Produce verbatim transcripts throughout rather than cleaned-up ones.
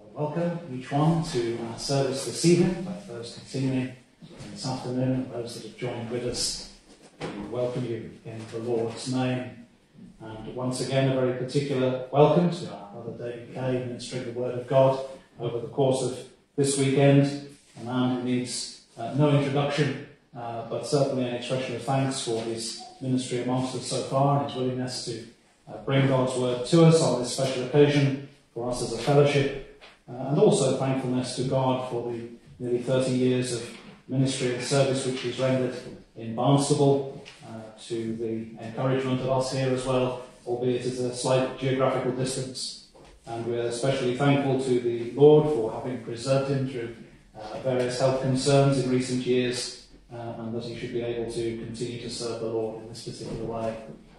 Welcome each one to our service this evening, both those continuing this afternoon and those that have joined with us. We welcome you in the Lord's name. And once again, a very particular welcome to our brother David Kay, ministering the Word of God over the course of this weekend. A man who needs uh, no introduction, uh, but certainly an expression of thanks for his ministry amongst us so far and his willingness to uh, bring God's Word to us on this special occasion for us as a fellowship. Uh, and also thankfulness to God for the nearly thirty years of ministry and service which he's rendered in Barnstaple, uh, to the encouragement of us here as well, albeit at a slight geographical distance. And we're especially thankful to the Lord for having preserved him through uh, various health concerns in recent years, uh, and that he should be able to continue to serve the Lord in this particular way.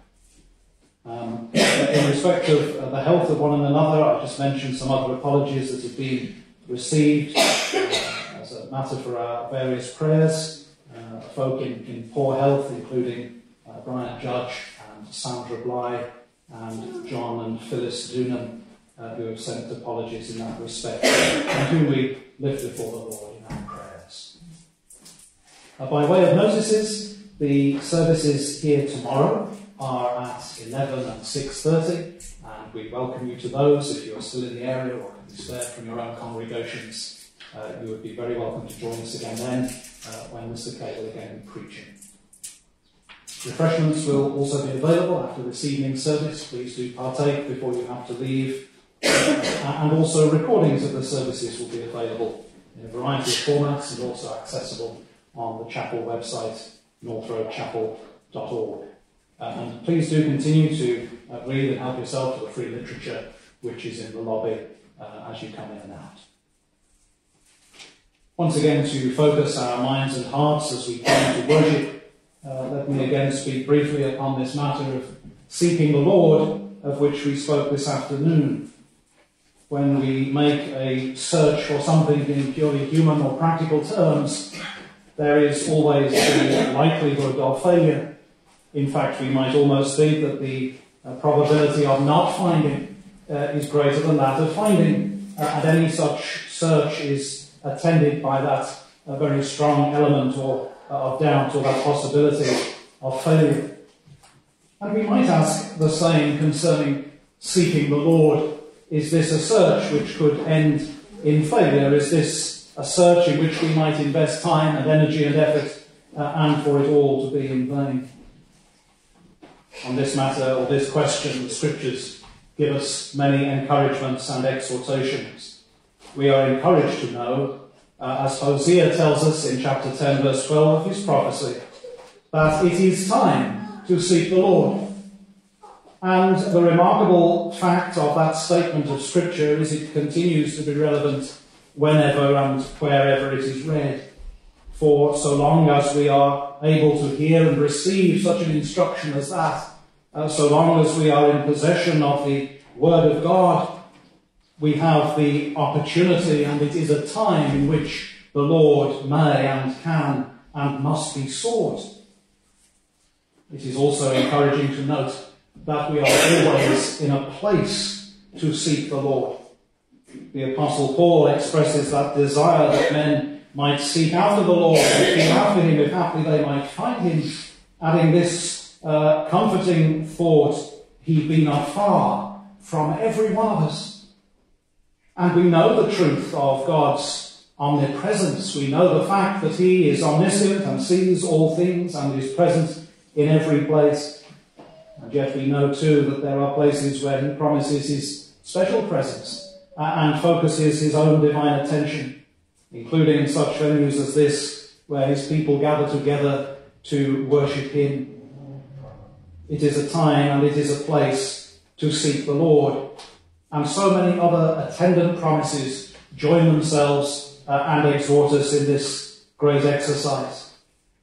Um, in respect of uh, the health of one and another, I just mentioned some other apologies that have been received uh, as a matter for our various prayers. Uh, folk in, in poor health, including uh, Brian Judge and Sandra Bly and John and Phyllis Doonan, uh, who have sent apologies in that respect, and whom we lift before the Lord in our prayers. Uh, by way of notices, the services here tomorrow are at eleven and six thirty, and we welcome you to those. If you're still in the area or can be spared from your own congregations, uh, you would be very welcome to join us again then, uh, when Mister Kay will again be preaching. Refreshments will also be available after this evening's service. Please do partake before you have to leave. Uh, and also recordings of the services will be available in a variety of formats and also accessible on the chapel website, north road chapel dot org. Uh, and please do continue to uh, read and help yourself to the free literature which is in the lobby uh, as you come in and out. Once again, to focus our minds and hearts as we come to worship, uh, let me again speak briefly upon this matter of seeking the Lord, of which we spoke this afternoon. When we make a search for something in purely human or practical terms, there is always the likelihood of failure. In fact, we might almost think that the uh, probability of not finding uh, is greater than that of finding, uh, and any such search is attended by that uh, very strong element or uh, of doubt or that possibility of failure. And we might ask the same concerning seeking the Lord. Is this a search which could end in failure? Is this a search in which we might invest time and energy and effort uh, and for it all to be in vain? On this matter, or this question, the Scriptures give us many encouragements and exhortations. We are encouraged to know, uh, as Hosea tells us in chapter ten, verse twelve of his prophecy, that it is time to seek the Lord. And the remarkable fact of that statement of Scripture is it continues to be relevant whenever and wherever it is read. For so long as we are able to hear and receive such an instruction as that, uh, so long as we are in possession of the Word of God, we have the opportunity, and it is a time in which the Lord may and can and must be sought. It is also encouraging to note that we are always in a place to seek the Lord. The Apostle Paul expresses that desire that men might seek after the Lord and seek after him if haply they might find him, adding this uh, comforting thought, he be not far from every one of us. And we know the truth of God's omnipresence. We know the fact that he is omniscient and sees all things and is present in every place. And yet we know too that there are places where he promises his special presence and focuses his own divine attention, including such venues as this, where his people gather together to worship him. It is a time and it is a place to seek the Lord. And so many other attendant promises join themselves uh, and exhort us in this great exercise.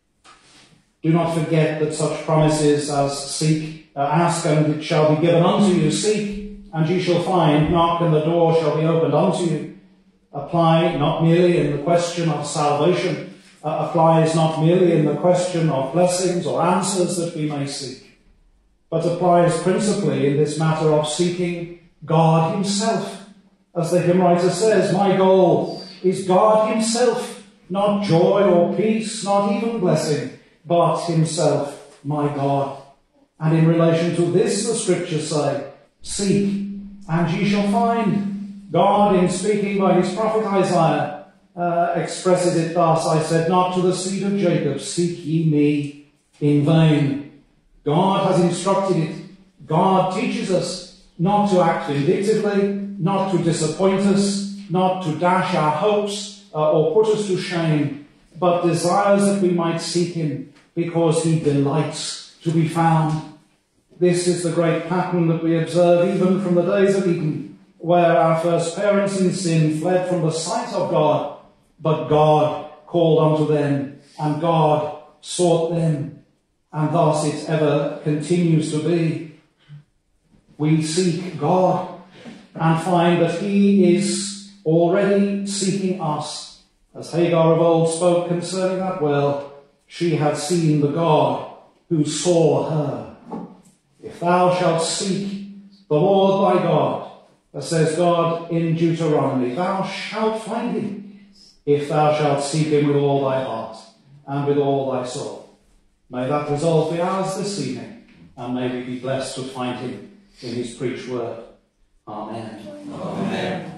Do not forget that such promises as seek, uh, ask and it shall be given unto you, seek and ye shall find, knock and the door shall be opened unto you, apply not merely in the question of salvation, uh, applies not merely in the question of blessings or answers that we may seek, but applies principally in this matter of seeking God himself, As the hymn writer says, my goal is God himself, not joy or peace, not even blessing, but himself, my God. And in relation to this, the scriptures say, seek, and ye shall find. God, in speaking by his prophet Isaiah, uh, expresses it thus, I said not to the seed of Jacob, seek ye me in vain. God has instructed it. God teaches us not to act vindictively, not to disappoint us, not to dash our hopes uh, or put us to shame, but desires that we might seek him because he delights to be found. This is the great pattern that we observe even from the days of Eden, where our first parents in sin fled from the sight of God, but God called unto them, and God sought them, and thus it ever continues to be. We seek God and find that he is already seeking us. As Hagar of old spoke concerning that well, she had seen the God who saw her. If thou shalt seek the Lord thy God, as says God in Deuteronomy, thou shalt find him, if thou shalt seek him with all thy heart and with all thy soul. May that resolve be ours this evening, and may we be blessed to find him in his preached word. Amen. Amen.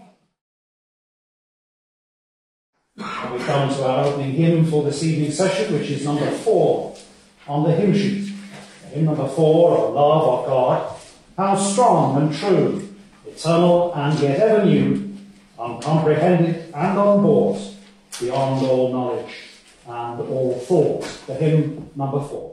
And we come to our opening hymn for this evening's session, which is number four on the hymn sheet. Hymn number four, O love of God, how strong and true, eternal and yet ever new, uncomprehended and unbought, beyond all knowledge and all thought. The hymn number four.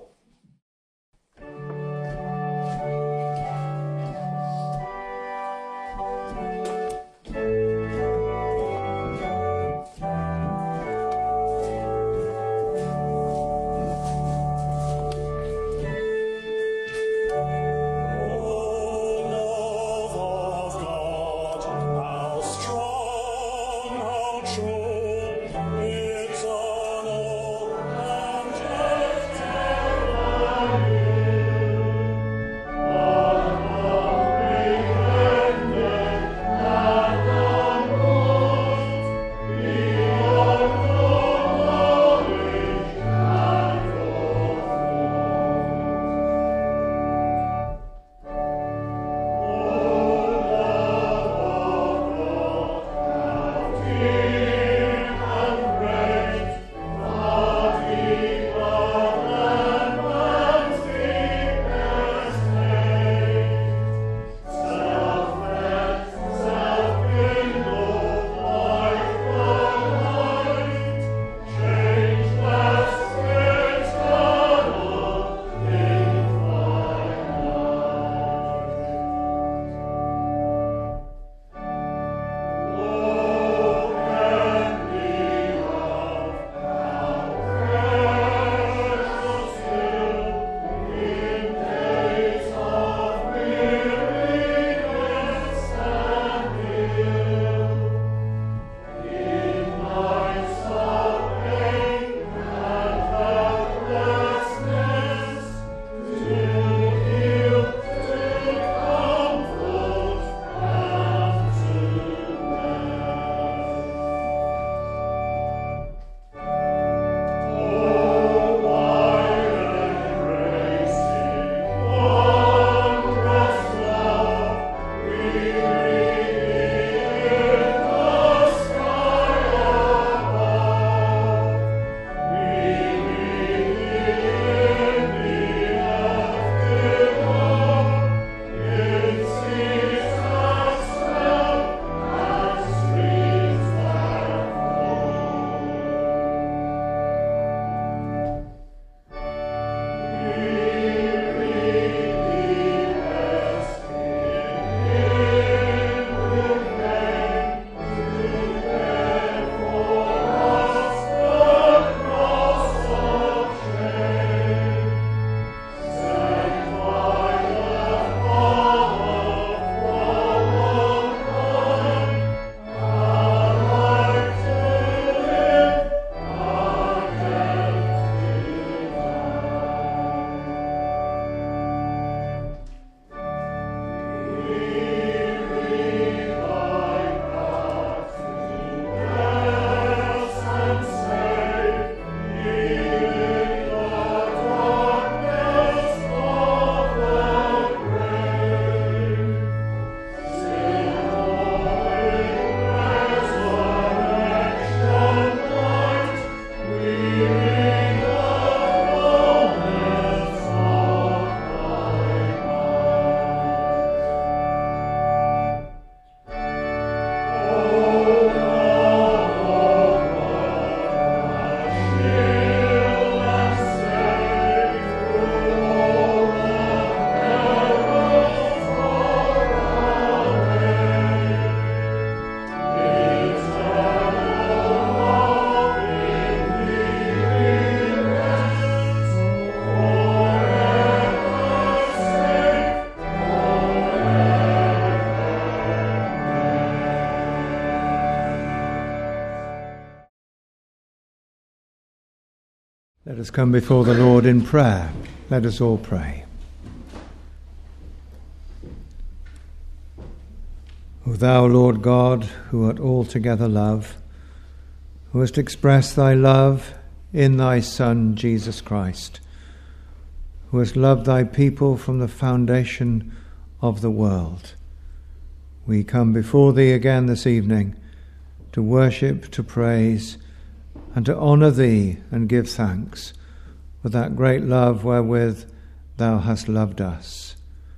Let us come before the Lord in prayer. Let us all pray. O thou, Lord God, who art altogether love, who hast expressed thy love in thy Son, Jesus Christ, who hast loved thy people from the foundation of the world, we come before thee again this evening to worship, to praise, and to honour thee and give thanks for that great love wherewith thou hast loved us.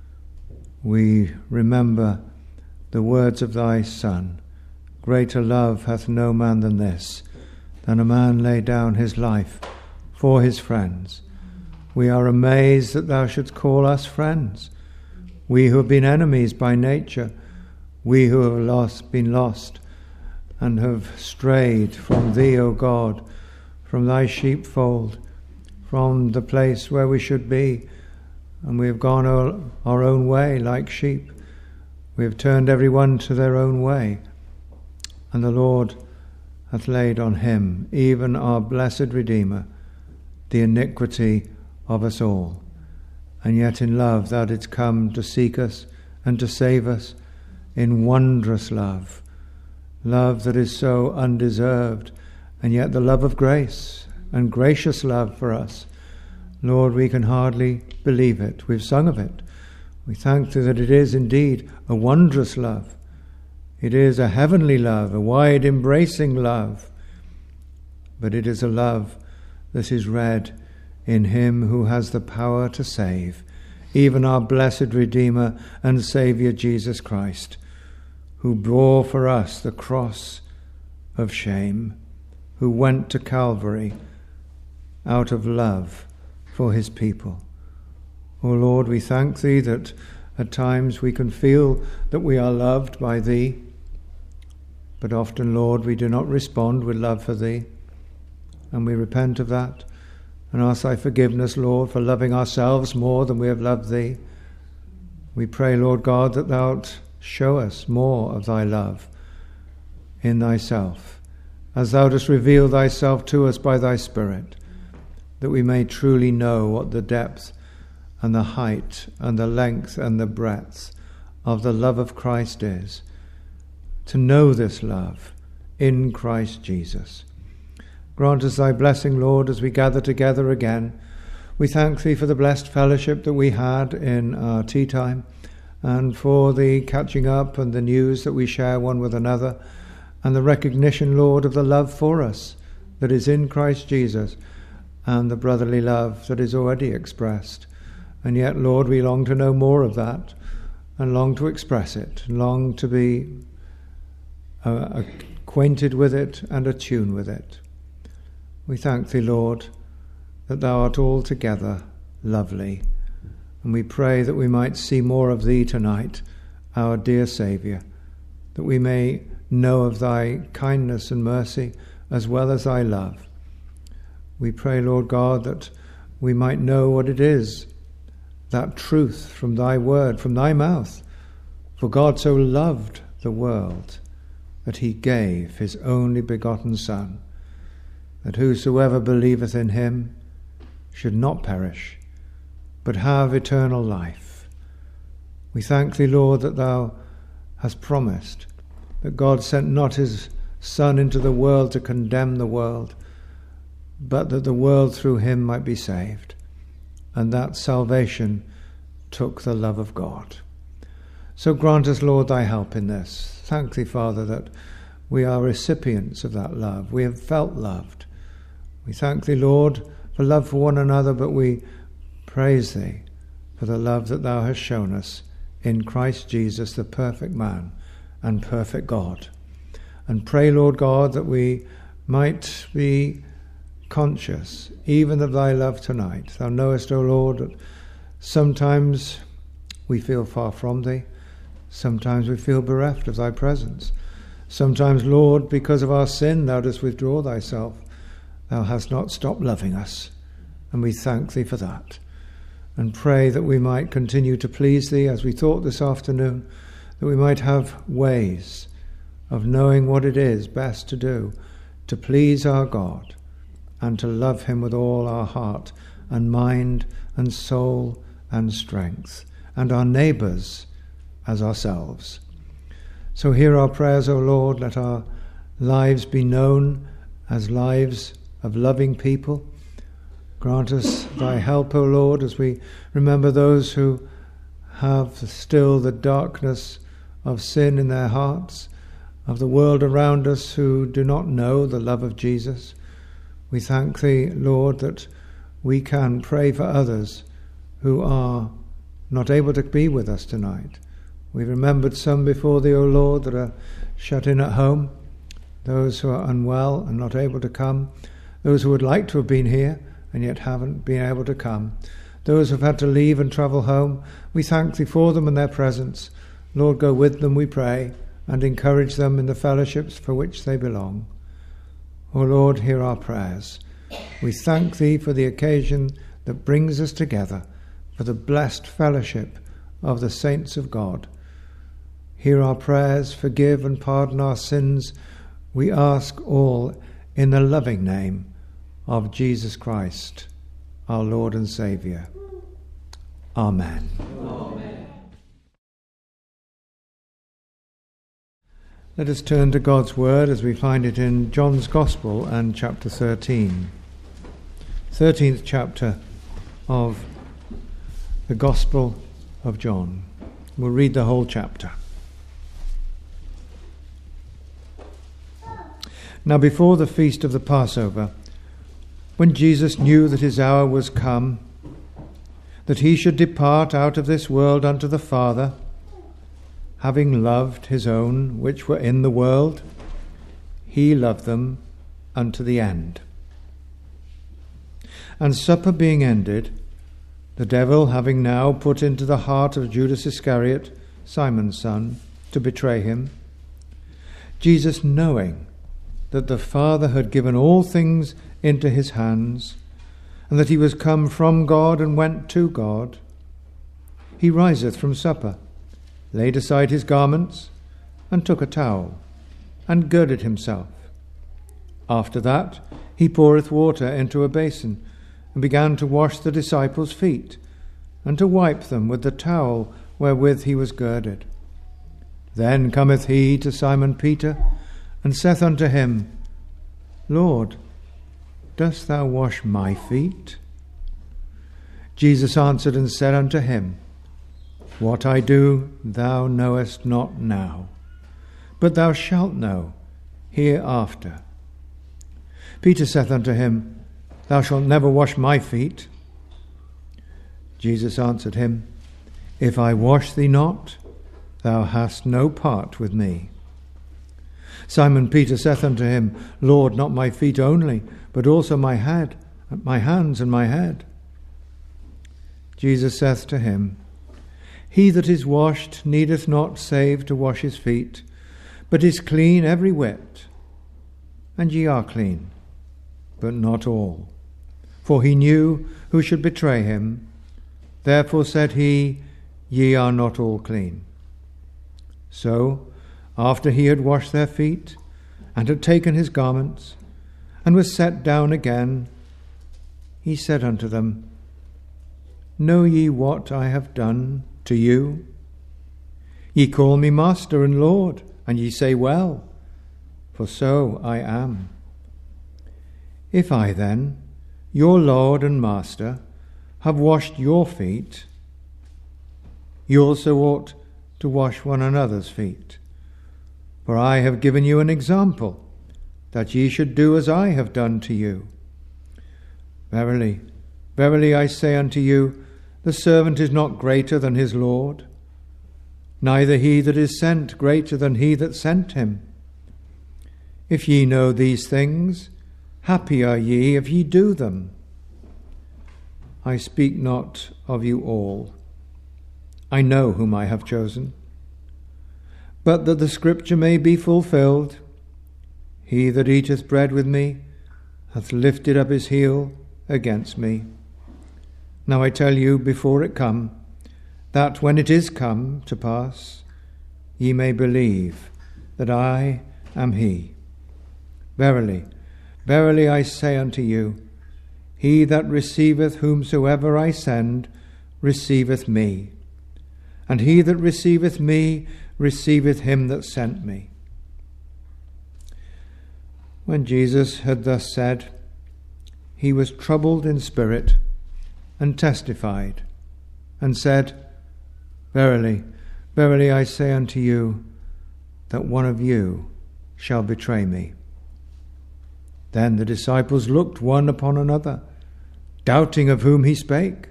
We remember the words of thy Son, greater love hath no man than this, than a man lay down his life for his friends. We are amazed that thou shouldst call us friends, we who have been enemies by nature, we who have lost, been lost, and have strayed from thee, O God, from thy sheepfold, from the place where we should be, and we have gone our, our own way like sheep. We have turned every one to their own way, and the Lord hath laid on him, even our blessed Redeemer, the iniquity of us all. And yet in love thou didst come to seek us and to save us, in wondrous love, love that is so undeserved, and yet the love of grace and gracious love for us. Lord, we can hardly believe it. We've sung of it. We thank thee that it is indeed a wondrous love. It is a heavenly love, a wide embracing love. But it is a love that is read in him who has the power to save, even our blessed Redeemer and Saviour Jesus Christ, who bore for us the cross of shame, who went to Calvary out of love for his people. O Lord, we thank thee that at times we can feel that we are loved by thee, but often, Lord, we do not respond with love for thee, and we repent of that and ask thy forgiveness, Lord, for loving ourselves more than we have loved thee. We pray, Lord God, that thou show us more of thy love in thyself, as thou dost reveal thyself to us by thy Spirit, that we may truly know what the depth and the height and the length and the breadth of the love of Christ is, to know this love in Christ Jesus. Grant us thy blessing, Lord, as we gather together again. We thank thee for the blessed fellowship that we had in our tea time, and for the catching up and the news that we share one with another, and the recognition, Lord, of the love for us that is in Christ Jesus, and the brotherly love that is already expressed. And yet, Lord, we long to know more of that, and long to express it, and long to be uh, acquainted with it and attuned with it. We thank thee, Lord, that thou art altogether lovely, and we pray that we might see more of thee tonight, our dear Saviour, that we may know of thy kindness and mercy as well as thy love. We pray, Lord God, that we might know what it is, that truth from thy word, from thy mouth. For God so loved the world that he gave his only begotten Son, that whosoever believeth in him should not perish, but have eternal life. We thank thee, Lord, that thou hast promised that God sent not his Son into the world to condemn the world, but that the world through him might be saved, and that salvation took the love of God. So grant us, Lord, thy help in this. Thank thee, Father, that we are recipients of that love. We have felt loved. We thank thee, Lord, for love for one another, but we praise thee for the love that thou hast shown us in Christ Jesus, the perfect man and perfect God. And pray, Lord God, that we might be conscious even of thy love tonight. Thou knowest, O Lord, that sometimes we feel far from thee. Sometimes we feel bereft of thy presence. Sometimes, Lord, because of our sin, thou dost withdraw thyself. Thou hast not stopped loving us, and we thank thee for that. And pray that we might continue to please thee, as we thought this afternoon, that we might have ways of knowing what it is best to do to please our God and to love him with all our heart and mind and soul and strength, and our neighbours as ourselves. So hear our prayers, O Lord. Let our lives be known as lives of loving people. Grant us thy help, O Lord, as we remember those who have still the darkness of sin in their hearts, of the world around us who do not know the love of Jesus. We thank thee, Lord, that we can pray for others who are not able to be with us tonight. We've remembered some before thee, O Lord, that are shut in at home, those who are unwell and not able to come, those who would like to have been here and yet haven't been able to come, those who have had to leave and travel home. We thank thee for them and their presence. Lord, go with them, we pray, and encourage them in the fellowships for which they belong. O Lord, hear our prayers. We thank thee for the occasion that brings us together, for the blessed fellowship of the saints of God. Hear our prayers, forgive and pardon our sins. We ask all in the loving name of Jesus Christ, our Lord and Saviour. Amen. Amen. Let us turn to God's Word as we find it in John's Gospel and chapter thirteen. thirteenth chapter of the Gospel of John. We'll read the whole chapter. Now before the feast of the Passover, when Jesus knew that his hour was come, that he should depart out of this world unto the Father, having loved his own which were in the world, he loved them unto the end. And supper being ended, the devil having now put into the heart of Judas Iscariot, Simon's son, to betray him, Jesus, knowing that the Father had given all things into his hands, and that he was come from God and went to God, he riseth from supper, laid aside his garments, and took a towel, and girded himself. After that he poureth water into a basin, and began to wash the disciples' feet, and to wipe them with the towel wherewith he was girded. Then cometh he to Simon Peter, and saith unto him, Lord, dost thou wash my feet? Jesus answered and said unto him, What I do thou knowest not now, but thou shalt know hereafter. Peter saith unto him, Thou shalt never wash my feet. Jesus answered him, If I wash thee not, thou hast no part with me. Simon Peter saith unto him, Lord, not my feet only, but also my head, my hands and my head. Jesus saith to him, He that is washed needeth not save to wash his feet, but is clean every whit. And ye are clean, but not all. For he knew who should betray him. Therefore said he, Ye are not all clean. So, after he had washed their feet, and had taken his garments, and was set down again, he said unto them, Know ye what I have done to you? Ye call me Master and Lord, and ye say, Well, for so I am. If I then, your Lord and Master, have washed your feet, you also ought to wash one another's feet. For I have given you an example, that ye should do as I have done to you. Verily, verily I say unto you, the servant is not greater than his Lord, neither he that is sent greater than he that sent him. If ye know these things, happy are ye if ye do them. I speak not of you all. I know whom I have chosen. But that the scripture may be fulfilled, he that eateth bread with me hath lifted up his heel against me. Now I tell you before it come, that when it is come to pass, ye may believe that I am he. Verily, verily I say unto you, He that receiveth whomsoever I send receiveth me, and he that receiveth me receiveth him that sent me." When Jesus had thus said, he was troubled in spirit, and testified, and said, "Verily, verily I say unto you, that one of you shall betray me." Then the disciples looked one upon another, doubting of whom he spake.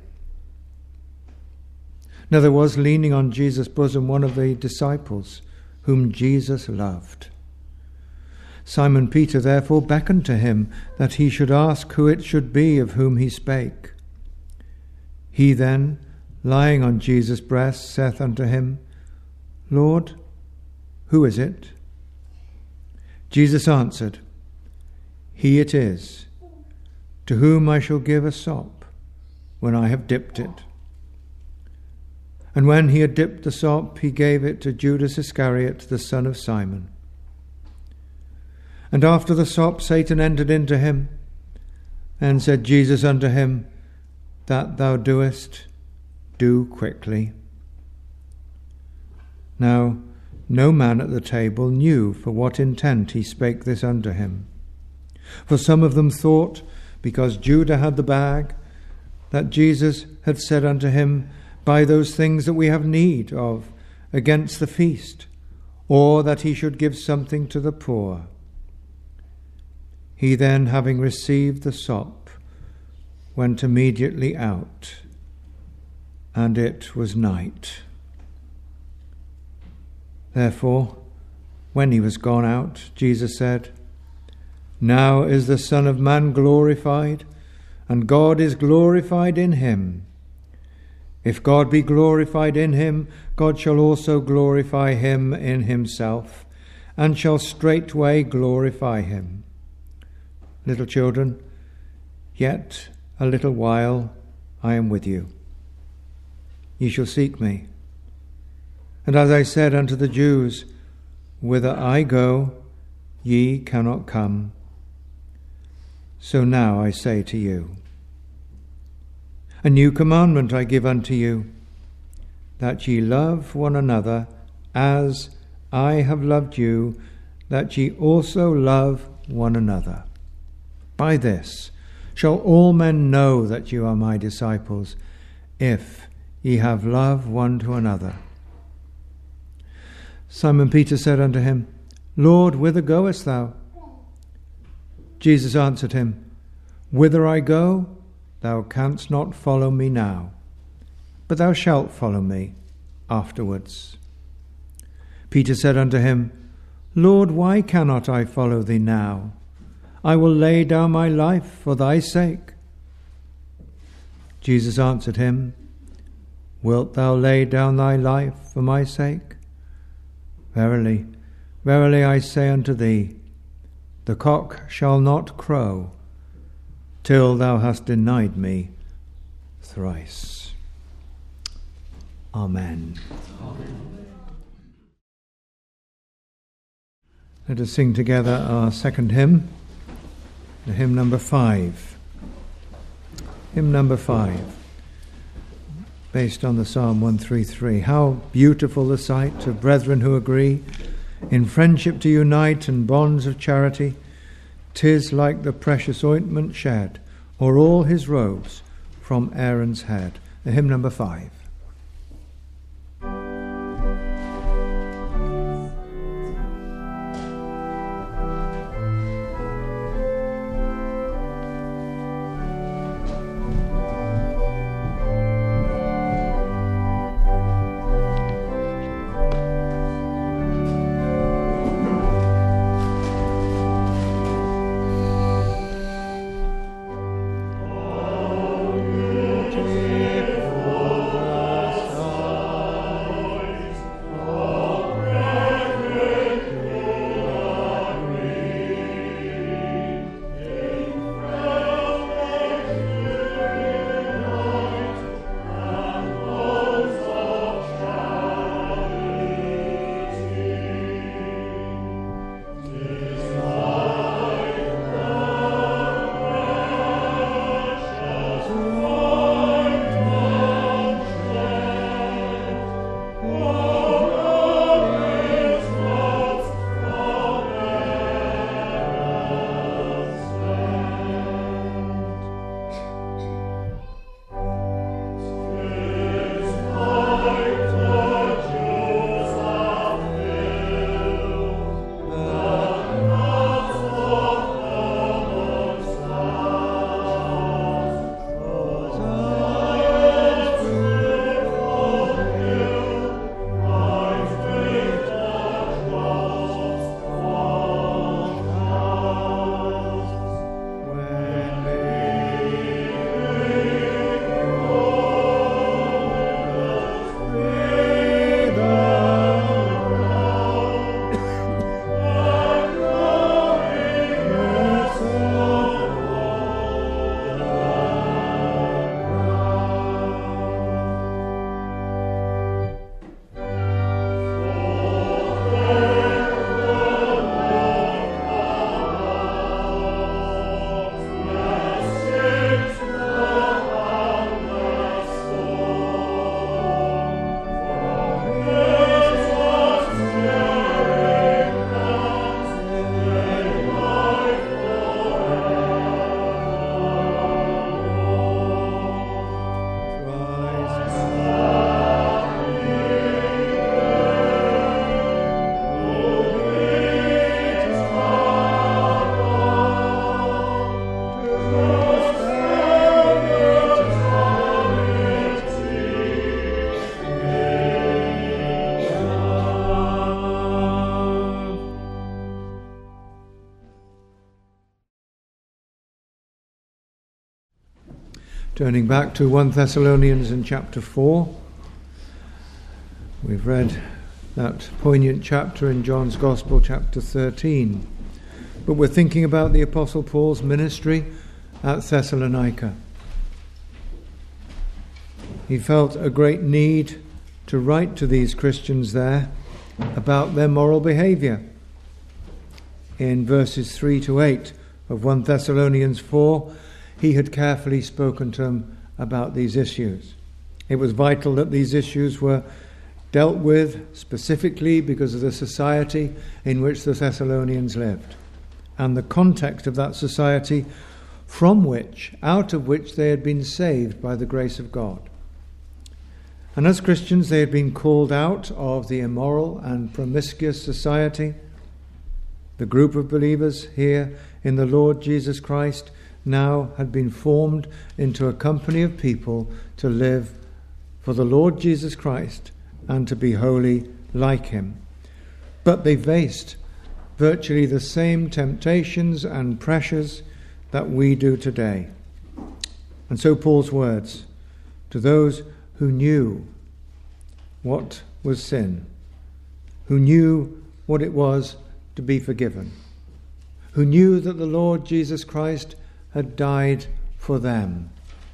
Now there was leaning on Jesus' bosom one of the disciples, whom Jesus loved. Simon Peter therefore beckoned to him, that he should ask who it should be of whom he spake. He then, lying on Jesus' breast, saith unto him, "Lord, who is it?" Jesus answered, "He it is, to whom I shall give a sop, when I have dipped it." And when he had dipped the sop, he gave it to Judas Iscariot, the son of Simon. And after the sop, Satan entered into him. And said Jesus unto him, "That thou doest, do quickly." Now no man at the table knew for what intent he spake this unto him. For some of them thought, because Judah had the bag, that Jesus had said unto him, "Buy those things that we have need of against the feast," or that he should give something to the poor. He then, having received the sop, went immediately out, and it was night. Therefore, when he was gone out, Jesus said, "Now is the Son of Man glorified, and God is glorified in him. If God be glorified in him, God shall also glorify him in himself, and shall straightway glorify him. Little children, yet a little while I am with you. Ye shall seek me. And as I said unto the Jews, whither I go, ye cannot come. So now I say to you, a new commandment I give unto you, that ye love one another as I have loved you, that ye also love one another. By this shall all men know that you are my disciples, if ye have love one to another. Simon Peter said unto him, Lord, whither goest thou? Jesus answered him, Whither I go, thou canst not follow me now, but thou shalt follow me afterwards. Peter said unto him, Lord, why cannot I follow thee now? I will lay down my life for thy sake. Jesus answered him, Wilt thou lay down thy life for my sake? Verily, verily I say unto thee, the cock shall not crow till thou hast denied me thrice. Amen. Amen. Let us sing together our second hymn, the hymn number five. Hymn number five, based on the Psalm one thirty-three. How beautiful the sight of brethren who agree in friendship to unite and bonds of charity. 'Tis like the precious ointment shed o'er all his robes from Aaron's head. The hymn number five. Beautiful Turning back to First Thessalonians in chapter four. We've read that poignant chapter in John's Gospel, chapter thirteen. But we're thinking about the Apostle Paul's ministry at Thessalonica. He felt a great need to write to these Christians there about their moral behaviour. In verses three to eight of First Thessalonians four, he had carefully spoken to them about these issues. It was vital that these issues were dealt with specifically because of the society in which the Thessalonians lived and the context of that society from which, out of which they had been saved by the grace of God. And as Christians, they had been called out of the immoral and promiscuous society. The group of believers here in the Lord Jesus Christ now had been formed into a company of people to live for the Lord Jesus Christ and to be holy like him. But they faced virtually the same temptations and pressures that we do today. And so Paul's words to those who knew what was sin, who knew what it was to be forgiven, who knew that the Lord Jesus Christ had died for them,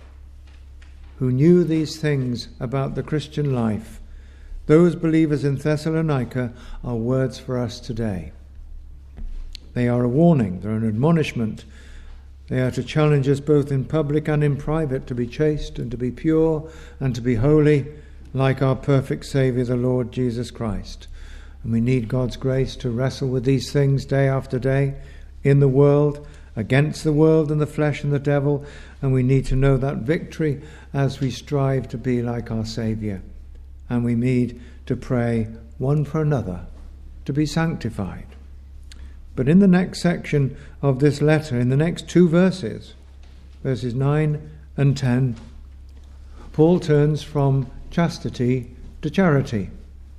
who knew these things about the Christian life. Those believers in Thessalonica are words for us today. They are a warning, they're an admonishment. They are to challenge us both in public and in private to be chaste and to be pure and to be holy like our perfect Saviour, the Lord Jesus Christ. And we need God's grace to wrestle with these things day after day in the world, against the world and the flesh and the devil, and we need to know that victory as we strive to be like our Saviour. And we need to pray one for another to be sanctified. But in the next section of this letter, in the next two verses, verses nine and ten, Paul turns from chastity to charity.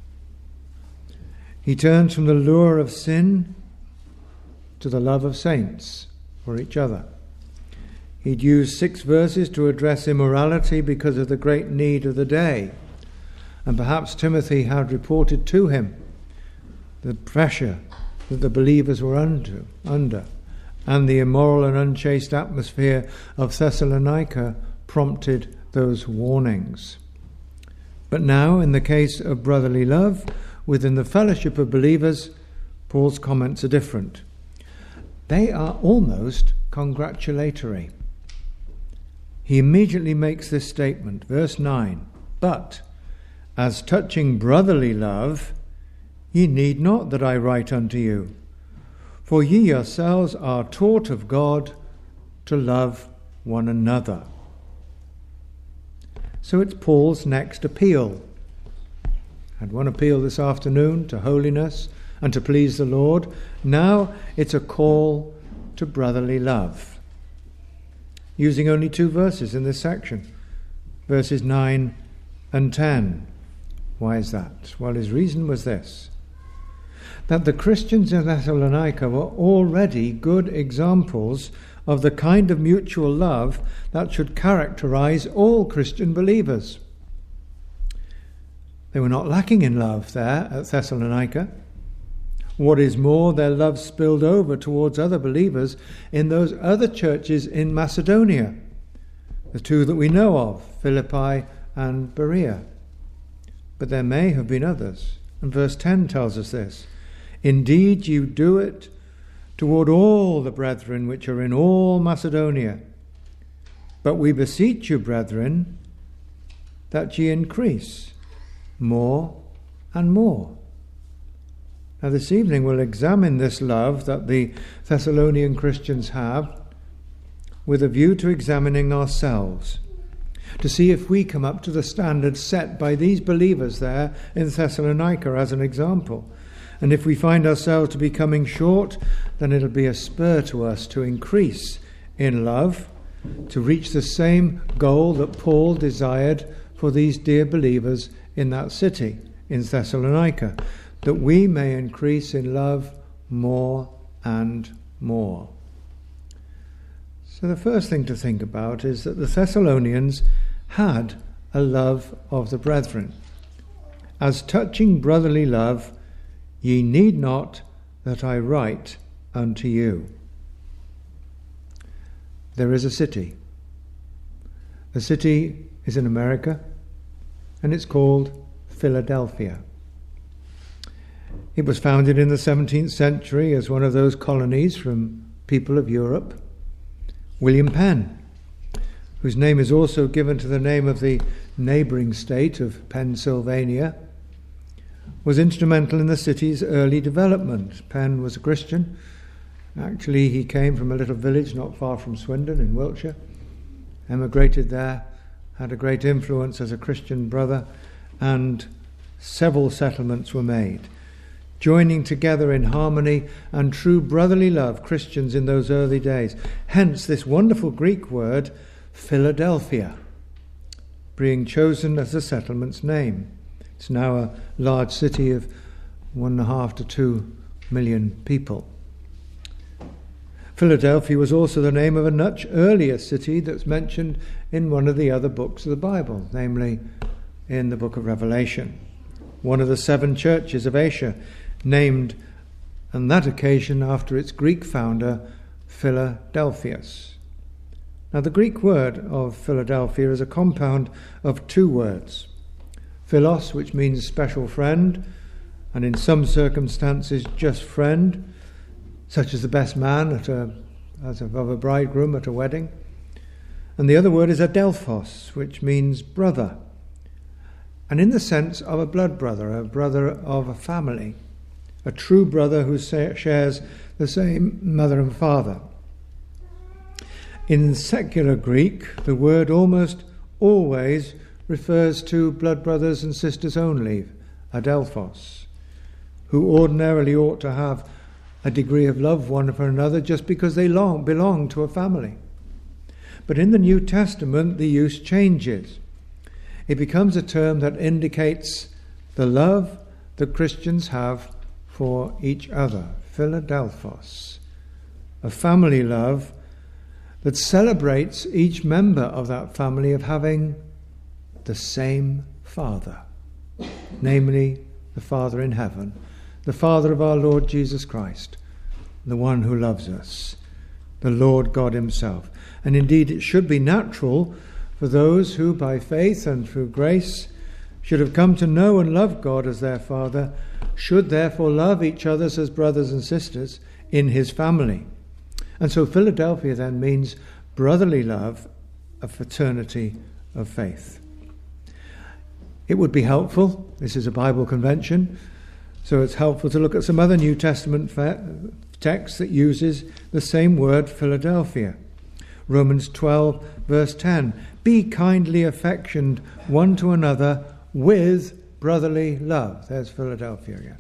He turns from the lure of sin to the love of saints for each other. He'd used six verses to address immorality because of the great need of the day. And perhaps Timothy had reported to him the pressure that the believers were under, under, and the immoral and unchaste atmosphere of Thessalonica prompted those warnings. But now, in the case of brotherly love, within the fellowship of believers, Paul's comments are different. They are almost congratulatory. He immediately makes this statement, verse nine, "But as touching brotherly love, ye need not that I write unto you, for ye yourselves are taught of God to love one another." So it's Paul's next appeal. Had one appeal this afternoon to holiness and to please the Lord. Now it's a call to brotherly love. Using only two verses in this section, verses nine and ten. Why is that? Well, his reason was this: that the Christians in Thessalonica were already good examples of the kind of mutual love that should characterize all Christian believers. They were not lacking in love there at Thessalonica. What is more, their love spilled over towards other believers in those other churches in Macedonia, the two that we know of, Philippi and Berea. But there may have been others. And verse ten tells us this: "Indeed, you do it toward all the brethren which are in all Macedonia. But we beseech you, brethren, that ye increase more and more." Now this evening we'll examine this love that the Thessalonian Christians have with a view to examining ourselves, to see if we come up to the standard set by these believers there in Thessalonica as an example. And if we find ourselves to be coming short, then it'll be a spur to us to increase in love, to reach the same goal that Paul desired for these dear believers in that city, in Thessalonica, that we may increase in love more and more. So the first thing to think about is that the Thessalonians had a love of the brethren. As touching brotherly love, ye need not that I write unto you. There is a city. The city is in America, and it's called Philadelphia. It was founded in the seventeenth century as one of those colonies from people of Europe. William Penn, whose name is also given to the name of the neighbouring state of Pennsylvania, was instrumental in the city's early development. Penn was a Christian. Actually, he came from a little village not far from Swindon in Wiltshire, emigrated there, had a great influence as a Christian brother, and several settlements were made. Joining together in harmony and true brotherly love, Christians in those early days. Hence this wonderful Greek word, Philadelphia, being chosen as the settlement's name. It's now a large city of one and a half to two million people. Philadelphia was also the name of a much earlier city that's mentioned in one of the other books of the Bible, namely in the book of Revelation. One of the seven churches of Asia, named on that occasion after its Greek founder, Philadelphus. Now the Greek word of Philadelphia is a compound of two words. Philos, which means special friend, and in some circumstances just friend, such as the best man at a, as of a bridegroom at a wedding. And the other word is adelphos, which means brother, and in the sense of a blood brother, a brother of a family, a true brother who shares the same mother and father. In secular Greek, the word almost always refers to blood brothers and sisters only, adelphos, who ordinarily ought to have a degree of love one for another just because they long, belong to a family. But in the New Testament, the use changes. It becomes a term that indicates the love that Christians have for each other, Philadelphos, a family love that celebrates each member of that family of having the same Father, namely the Father in heaven, the Father of our Lord Jesus Christ, the one who loves us, the Lord God himself. And indeed it should be natural for those who by faith and through grace should have come to know and love God as their Father, should therefore love each other as brothers and sisters in his family. And so Philadelphia then means brotherly love, a fraternity of faith. It would be helpful, this is a Bible convention, so it's helpful to look at some other New Testament text that uses the same word, Philadelphia. Romans twelve, verse ten. Be kindly affectioned one to another with brotherly love. There's Philadelphia again.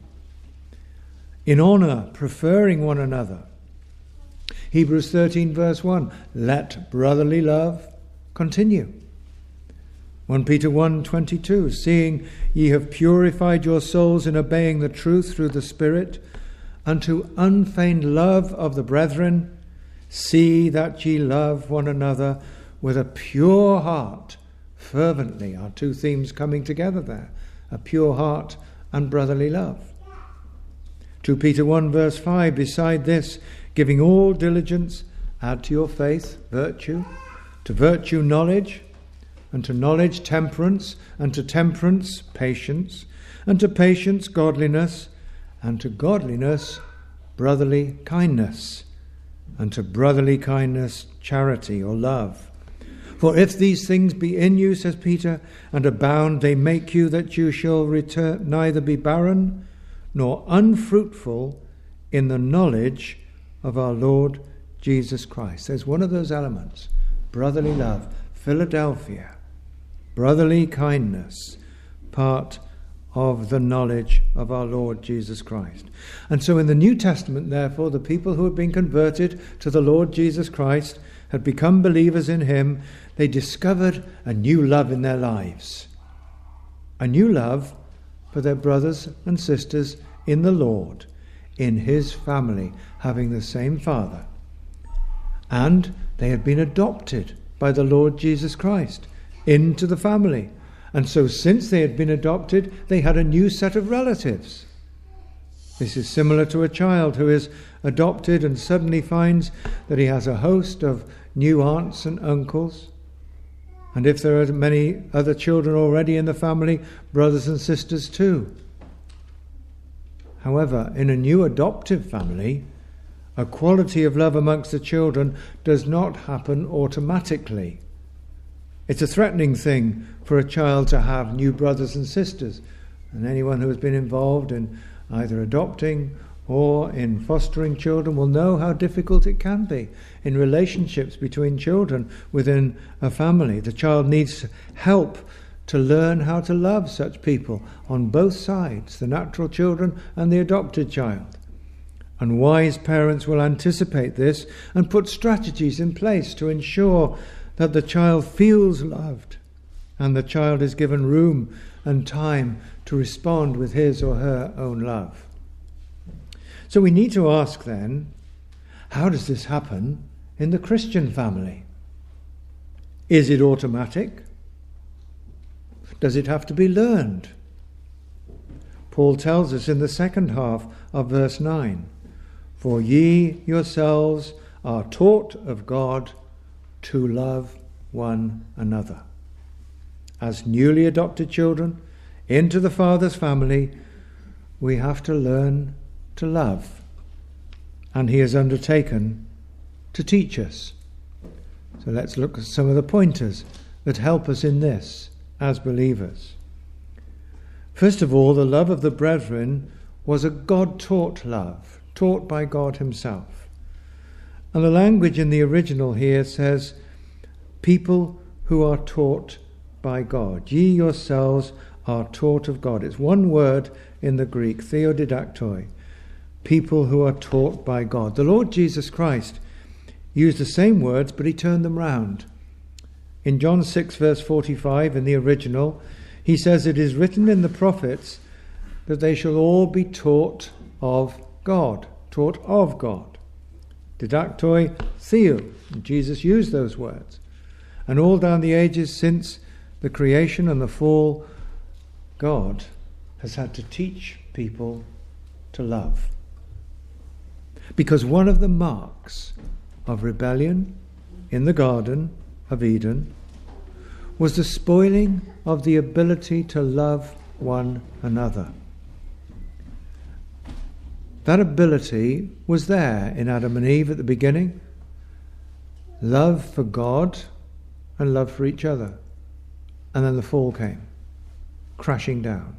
In honour, preferring one another. Hebrews thirteen, verse one. Let brotherly love continue. First Peter one, twenty-two. Seeing ye have purified your souls in obeying the truth through the Spirit, unto unfeigned love of the brethren, see that ye love one another with a pure heart, fervently. Our two themes coming together there. A pure heart and brotherly love. Second Peter one, verse five. Beside this, giving all diligence, add to your faith virtue, to virtue knowledge, and to knowledge temperance, and to temperance patience, and to patience godliness, and to godliness brotherly kindness, and to brotherly kindness charity or love. For if these things be in you, says Peter, and abound, they make you that you shall return, neither be barren nor unfruitful in the knowledge of our Lord Jesus Christ. There's one of those elements, brotherly love, Philadelphia, brotherly kindness, part of the knowledge of our Lord Jesus Christ. And so in the New Testament, therefore, the people who had been converted to the Lord Jesus Christ had become believers in him. They discovered a new love in their lives, a new love for their brothers and sisters in the Lord, in his family, having the same Father. And they had been adopted by the Lord Jesus Christ into the family. And so since they had been adopted, they had a new set of relatives. This is similar to a child who is adopted and suddenly finds that he has a host of new aunts and uncles. And if there are many other children already in the family, brothers and sisters too. However, in a new adoptive family, a quality of love amongst the children does not happen automatically. It's a threatening thing for a child to have new brothers and sisters. And anyone who has been involved in either adopting or in fostering children will know how difficult it can be in relationships between children within a family. The child needs help to learn how to love such people on both sides, the natural children and the adopted child. And wise parents will anticipate this and put strategies in place to ensure that the child feels loved and the child is given room and time to respond with his or her own love. So we need to ask then, how does this happen in the Christian family? Is it automatic? Does it have to be learned? Paul tells us in the second half of verse nine, "For ye yourselves are taught of God to love one another." As newly adopted children into the Father's family, we have to learn to love. And he has undertaken to teach us. So let's look at some of the pointers that help us in this as believers. First of all, the love of the brethren was a God-taught love, taught by God himself. And the language in the original here says, people who are taught by God. Ye yourselves are taught of God. It's one word in the Greek, theodidaktoi, people who are taught by God. The Lord Jesus Christ used the same words, but he turned them round. In John six, verse forty-five, in the original, he says, "It is written in the prophets that they shall all be taught of God," taught of God. Didaktoi, theo. Jesus used those words. And all down the ages since the creation and the fall, God has had to teach people to love. Because one of the marks of rebellion in the Garden of Eden was the spoiling of the ability to love one another. That ability was there in Adam and Eve at the beginning. Love for God and love for each other. And then the fall came, crashing down.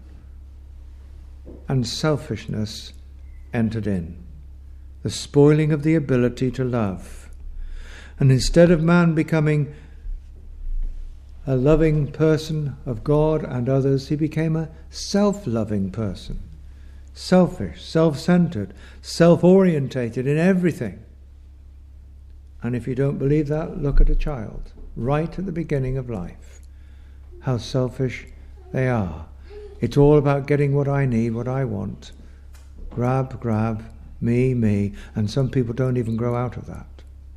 And selfishness entered in. The spoiling of the ability to love. And instead of man becoming a loving person of God and others, he became a self-loving person. Selfish, self-centered, self-orientated in everything. And if you don't believe that, look at a child right at the beginning of life. How selfish they are. It's all about getting what I need, what I want. Grab, grab, me, me. And some people don't even grow out of that.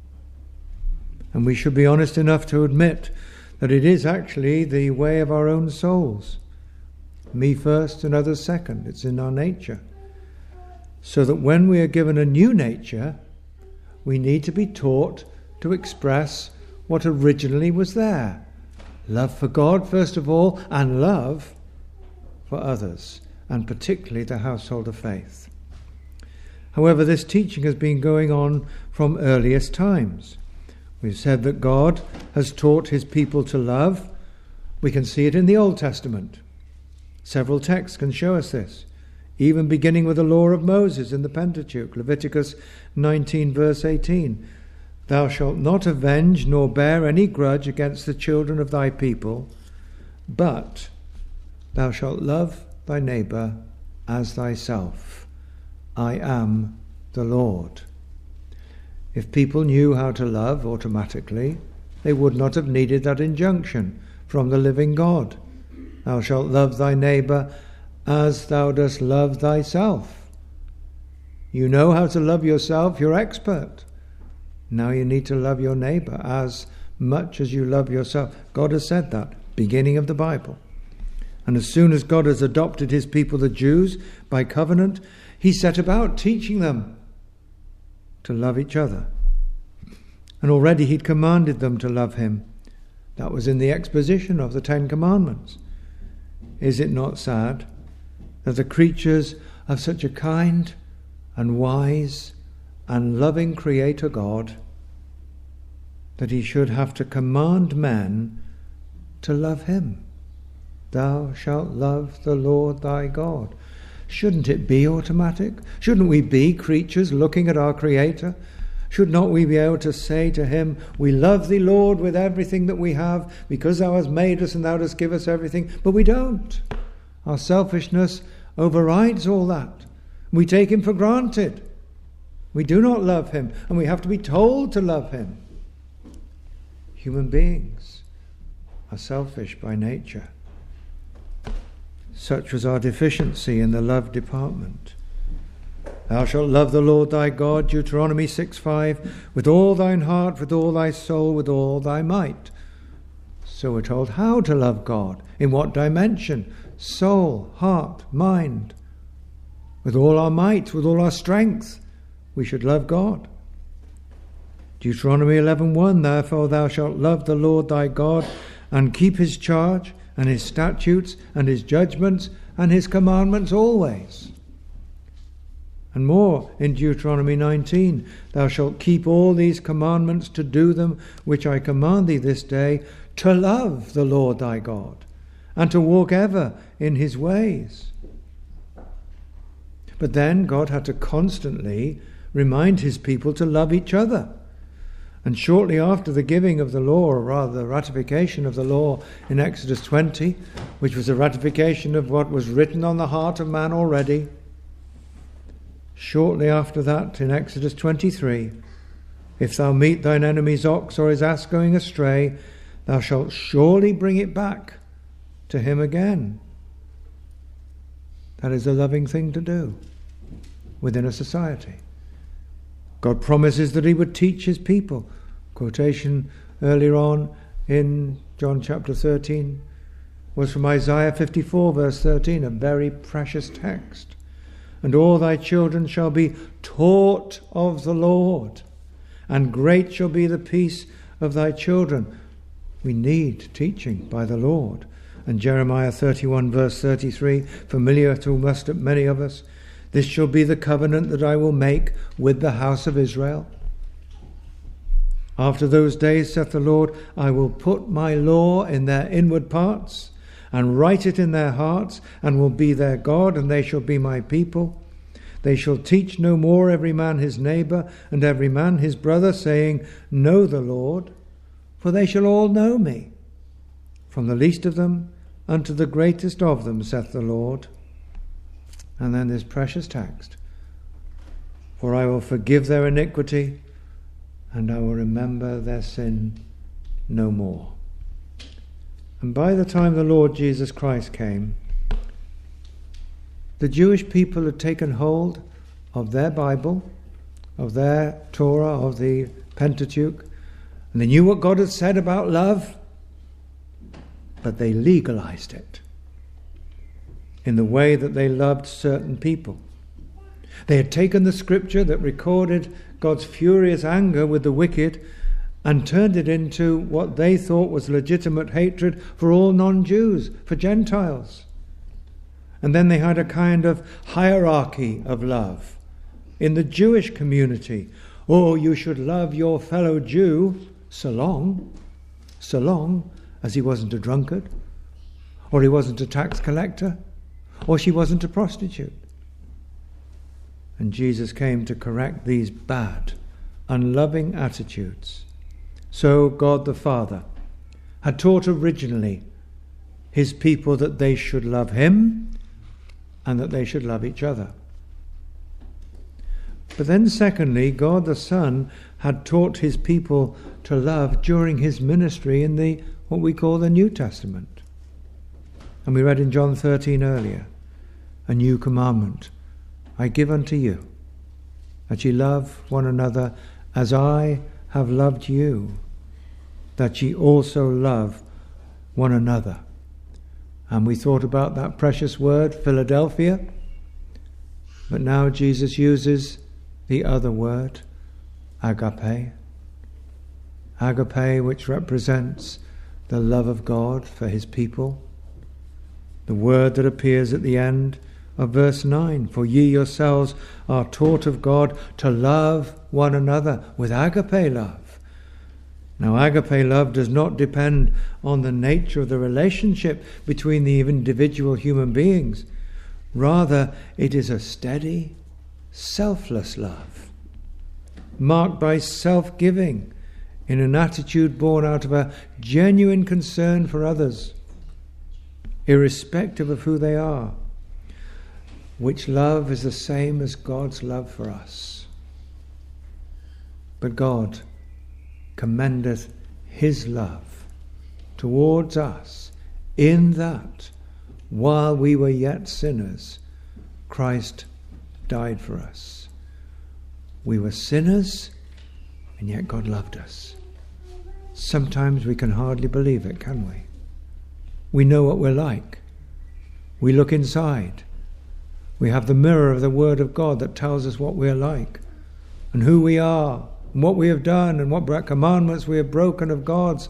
And we should be honest enough to admit that it is actually the way of our own souls. Me first and others second. It's in our nature. So that when we are given a new nature, we need to be taught to express what originally was there. Love for God, first of all, and love for others, and particularly the household of faith. However, this teaching has been going on from earliest times. We've said that God has taught his people to love. We can see it in the Old Testament. Several texts can show us this, even beginning with the law of Moses in the Pentateuch, Leviticus nineteen, verse eighteen. Thou shalt not avenge nor bear any grudge against the children of thy people, but thou shalt love thy neighbour as thyself. I am the Lord. If people knew how to love automatically, they would not have needed that injunction from the living God. Thou shalt love thy neighbour as thou dost love thyself. You know how to love yourself, you're expert. Now you need to love your neighbor as much as you love yourself. God has said that, beginning of the Bible. And as soon as God has adopted his people, the Jews, by covenant, he set about teaching them to love each other. And already he'd commanded them to love him. That was in the exposition of the Ten Commandments. Is it not sad that the creatures of such a kind and wise and loving Creator God, that he should have to command men to love him? Thou shalt love the Lord thy God. Shouldn't it be automatic? Shouldn't we be creatures looking at our Creator? Should not we be able to say to him, we love thee, Lord, with everything that we have, because thou hast made us and thou dost give us everything? But we don't. Our selfishness overrides all that. We take him for granted. We do not love him, and we have to be told to love him. Human beings are selfish by nature. Such was our deficiency in the love department. Thou shalt love the Lord thy God, Deuteronomy six five, with all thine heart, with all thy soul, with all thy might. So we're told how to love God, in what dimension: soul, heart, mind. With all our might, with all our strength, we should love God. Deuteronomy eleven one, therefore thou shalt love the Lord thy God, and keep his charge, and his statutes, and his judgments, and his commandments always. And more in Deuteronomy nineteen, thou shalt keep all these commandments to do them, which I command thee this day, to love the Lord thy God, and to walk ever in his ways. But then God had to constantly remind his people to love each other. And shortly after the giving of the law, or rather the ratification of the law in Exodus twenty, which was a ratification of what was written on the heart of man already, shortly after that, in Exodus twenty-three, if thou meet thine enemy's ox or his ass going astray, thou shalt surely bring it back to him again. That is a loving thing to do within a society. God promises that he would teach his people. Quotation earlier on in John chapter thirteen was from Isaiah fifty-four verse thirteen, a very precious text. And all thy children shall be taught of the Lord, and great shall be the peace of thy children. We need teaching by the Lord. And Jeremiah thirty-one verse thirty-three, familiar to most many of us, this shall be the covenant that I will make with the house of Israel. After those days, saith the Lord, I will put my law in their inward parts, and write it in their hearts, and will be their God, and they shall be my people. They shall teach no more every man his neighbour, and every man his brother, saying, Know the Lord, for they shall all know me, from the least of them unto the greatest of them, saith the Lord. And then this precious text, for I will forgive their iniquity, and I will remember their sin no more. And by the time the Lord Jesus Christ came, the Jewish people had taken hold of their Bible, of their Torah, of the Pentateuch, and they knew what God had said about love, but they legalized it in the way that they loved certain people. They had taken the scripture that recorded God's furious anger with the wicked and turned it into what they thought was legitimate hatred for all non-Jews, for Gentiles. And then they had a kind of hierarchy of love in the Jewish community. Oh, you should love your fellow Jew, so long, so long as he wasn't a drunkard, or he wasn't a tax collector, or she wasn't a prostitute. And Jesus came to correct these bad, unloving attitudes. So God the Father had taught originally his people that they should love him and that they should love each other. But then secondly, God the Son had taught his people to love during his ministry in the what we call the New Testament. And we read in John thirteen earlier, a new commandment I give unto you, that ye love one another as I have loved you, that ye also love one another. And we thought about that precious word, Philadelphia. But now Jesus uses the other word, agape. Agape, which represents the love of God for his people. The word that appears at the end of verse nine. For ye yourselves are taught of God to love one another with agape love. Now, agape love does not depend on the nature of the relationship between the individual human beings. Rather, it is a steady, selfless love, marked by self-giving, in an attitude born out of a genuine concern for others, irrespective of who they are, which love is the same as God's love for us. But God commendeth his love towards us, in that, while we were yet sinners, Christ died for us. We were sinners, and yet God loved us. Sometimes we can hardly believe it, can we? We know what we're like. We look inside. We have the mirror of the Word of God that tells us what we're like, and who we are, and what we have done, and what commandments we have broken of God's.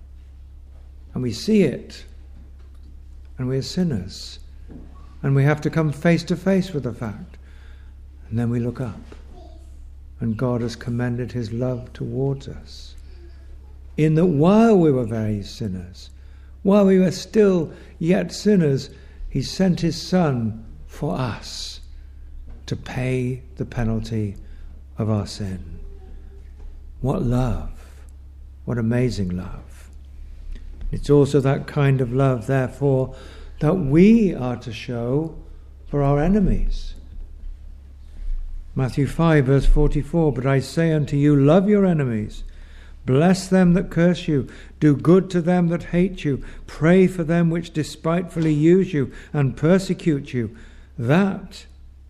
And we see it, and we are sinners, and we have to come face to face with the fact. And then we look up, and God has commended his love towards us, in that while we were very sinners, while we were still yet sinners, he sent his Son for us to pay the penalty of our sin. What love! What amazing love! It's also that kind of love, therefore, that we are to show for our enemies. Matthew five, verse forty-four, but I say unto you, love your enemies, bless them that curse you, do good to them that hate you, pray for them which despitefully use you and persecute you, that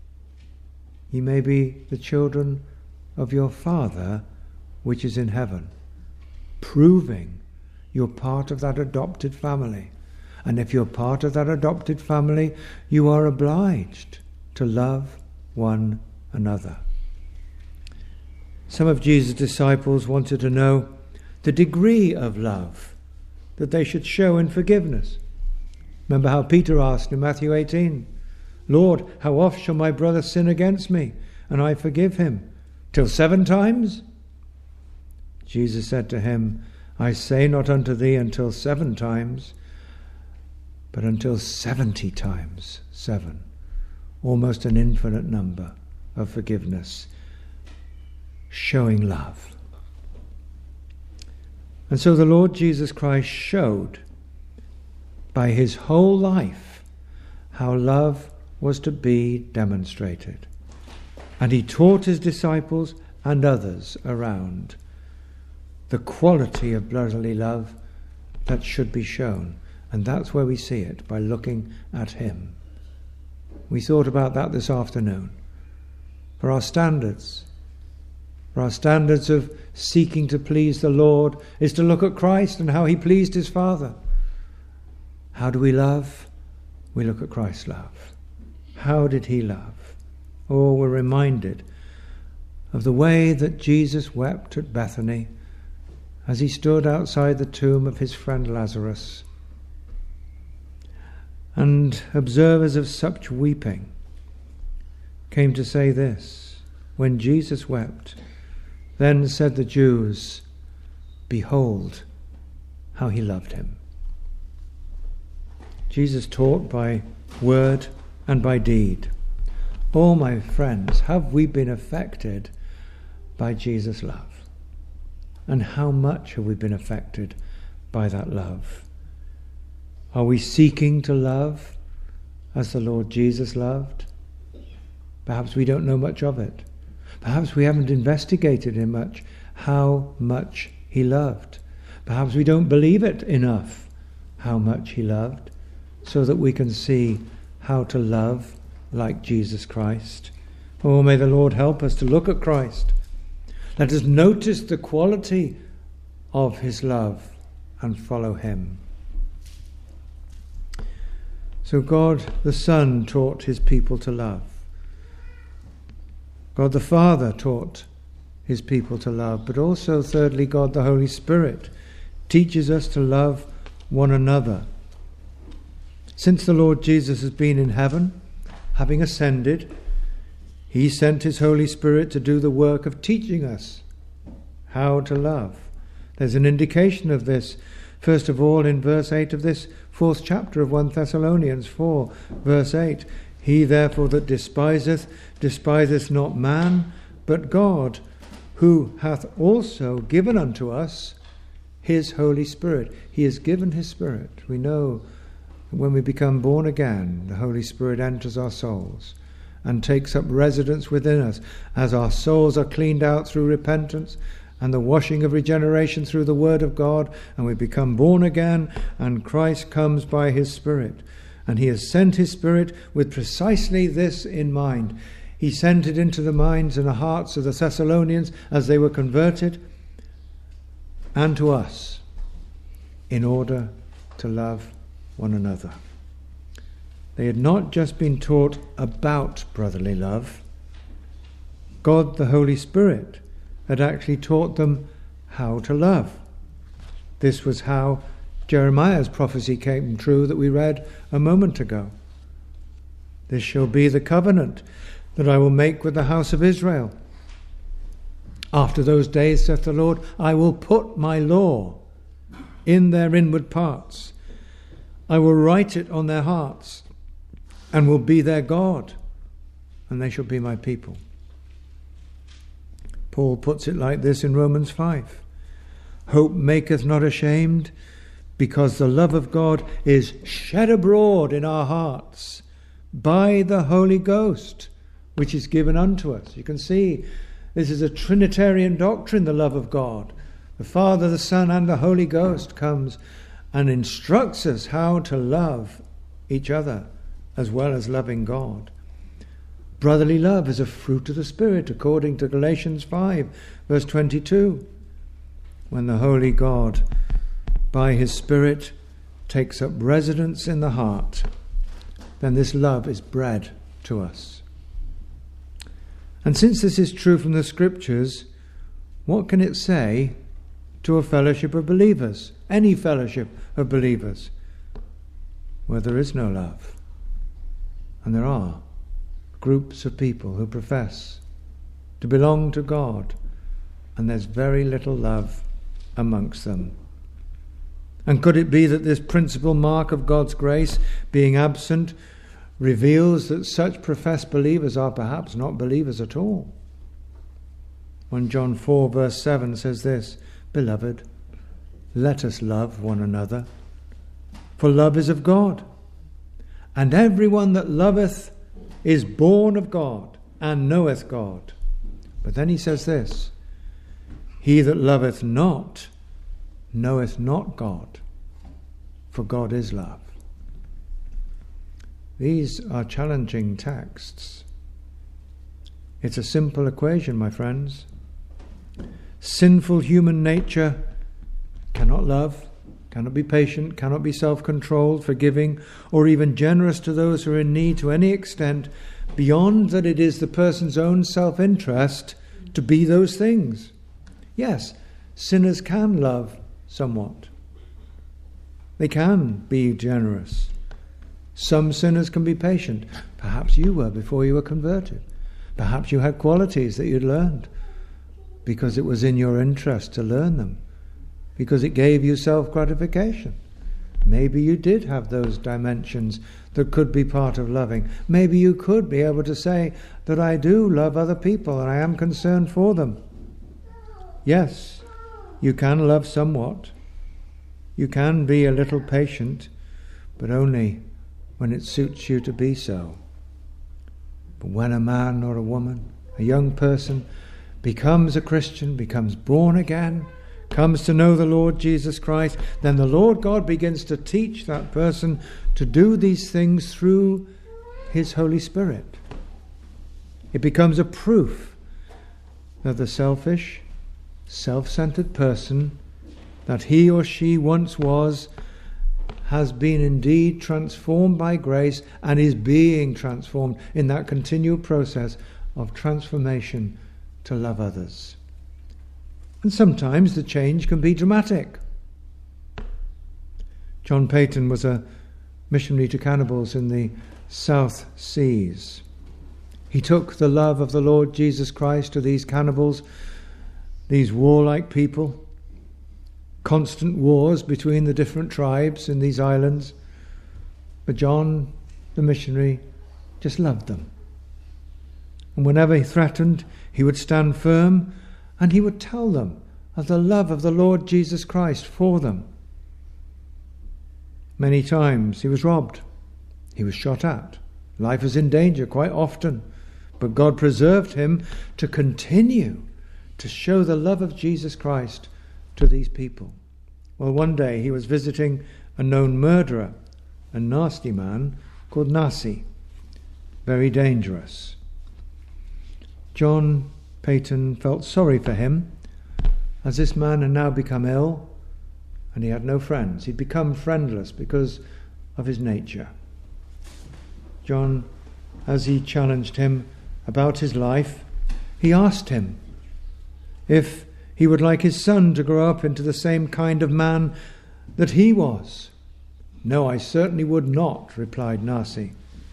ye may be the children of your Father which is in heaven, proving you're part of that adopted family. And if you're part of that adopted family, you are obliged to love one another. Some of Jesus' disciples wanted to know the degree of love that they should show in forgiveness. Remember how Peter asked in Matthew eighteen, Lord, how oft shall my brother sin against me, and I forgive him? Till seven times? Jesus said to him, I say not unto thee until seven times, but until seventy times seven. Almost an infinite number of forgiveness, showing love. And so the Lord Jesus Christ showed by his whole life how love was to be demonstrated. And he taught his disciples and others around the quality of brotherly love that should be shown. And that's where we see it, by looking at him. We thought about that this afternoon. For our standards, for our standards of seeking to please the Lord, is to look at Christ and how he pleased his Father. How do we love? We look at Christ's love. How did he love? Oh, we're reminded of the way that Jesus wept at Bethany as he stood outside the tomb of his friend Lazarus. And observers of such weeping came to say this, when Jesus wept, then said the Jews, behold how he loved him. Jesus taught by word and by deed. Oh, my friends, have we been affected by Jesus' love? And how much have we been affected by that love? Are we seeking to love as the Lord Jesus loved? Perhaps we don't know much of it. Perhaps we haven't investigated in much how much he loved. Perhaps we don't believe it enough how much he loved, so that we can see how to love like Jesus Christ. Oh, may the Lord help us to look at Christ. Let us notice the quality of his love and follow him. So God the Son taught his people to love. God the Father taught his people to love. But also, thirdly, God the Holy Spirit teaches us to love one another. Since the Lord Jesus has been in heaven, having ascended, he sent his Holy Spirit to do the work of teaching us how to love. There's an indication of this, first of all, in verse eight of this fourth chapter of First Thessalonians four, verse eight. He therefore that despiseth, despiseth not man, but God, who hath also given unto us his Holy Spirit. He has given his Spirit. We know that when we become born again, the Holy Spirit enters our souls and takes up residence within us as our souls are cleaned out through repentance and the washing of regeneration through the Word of God, and we become born again, and Christ comes by his Spirit. And he has sent his Spirit with precisely this in mind. He sent it into the minds and the hearts of the Thessalonians as they were converted, and to us, in order to love one another. They had not just been taught about brotherly love. God, the Holy Spirit, had actually taught them how to love. This was how Jeremiah's prophecy came true that we read a moment ago. This shall be the covenant that I will make with the house of Israel. After those days, saith the Lord, I will put my law in their inward parts. I will write it on their hearts, and will be their God, and they shall be my people. Paul puts it like this in Romans five. Hope maketh not ashamed, because the love of God is shed abroad in our hearts by the Holy Ghost, which is given unto us. You can see this is a Trinitarian doctrine, the love of God. The Father, the Son, and the Holy Ghost comes and instructs us how to love each other as well as loving God. Brotherly love is a fruit of the Spirit, according to Galatians five, verse twenty-two. When the Holy God, by his Spirit, takes up residence in the heart, then this love is bred to us. And since this is true from the Scriptures, what can it say to a fellowship of believers, any fellowship of believers, where there is no love? And there are groups of people who profess to belong to God, and there's very little love amongst them. And could it be that this principal mark of God's grace, being absent, reveals that such professed believers are perhaps not believers at all? First John four verse seven says this, Beloved, let us love one another, for love is of God, and everyone that loveth is born of God and knoweth God. But then he says this, He that loveth not knoweth not God, for God is love. These are challenging texts. It's a simple equation, my friends. Sinful human nature cannot love, cannot be patient, cannot be self-controlled, forgiving, or even generous to those who are in need to any extent, beyond that it is the person's own self-interest to be those things. Yes, sinners can love somewhat. They can be generous. Some sinners can be patient. Perhaps you were before you were converted. Perhaps you had qualities that you'd learned because it was in your interest to learn them, because it gave you self-gratification. Maybe you did have those dimensions that could be part of loving. Maybe you could be able to say that I do love other people and I am concerned for them. Yes, you can love somewhat. You can be a little patient, but only when it suits you to be so. But when a man or a woman, a young person, becomes a Christian, becomes born again, comes to know the Lord Jesus Christ, then the Lord God begins to teach that person to do these things through his Holy Spirit. It becomes a proof that the selfish self-centered person that he or she once was has been indeed transformed by grace and is being transformed in that continual process of transformation to love others. And sometimes the change can be dramatic. John Paton was a missionary to cannibals in the South Seas. He took the love of the Lord Jesus Christ to these cannibals, these warlike people, constant wars between the different tribes in these islands. But John, the missionary, just loved them. And whenever he threatened, he would stand firm and he would tell them of the love of the Lord Jesus Christ for them. Many times he was robbed. He was shot at. Life was in danger quite often. But God preserved him to continue to show the love of Jesus Christ to these people. Well, one day he was visiting a known murderer, a nasty man called Nasi, very dangerous. John Paton felt sorry for him, as this man had now become ill and he had no friends. He'd become friendless because of his nature. John, as he challenged him about his life, he asked him if he would like his son to grow up into the same kind of man that he was. "No, I certainly would not," replied Nasi.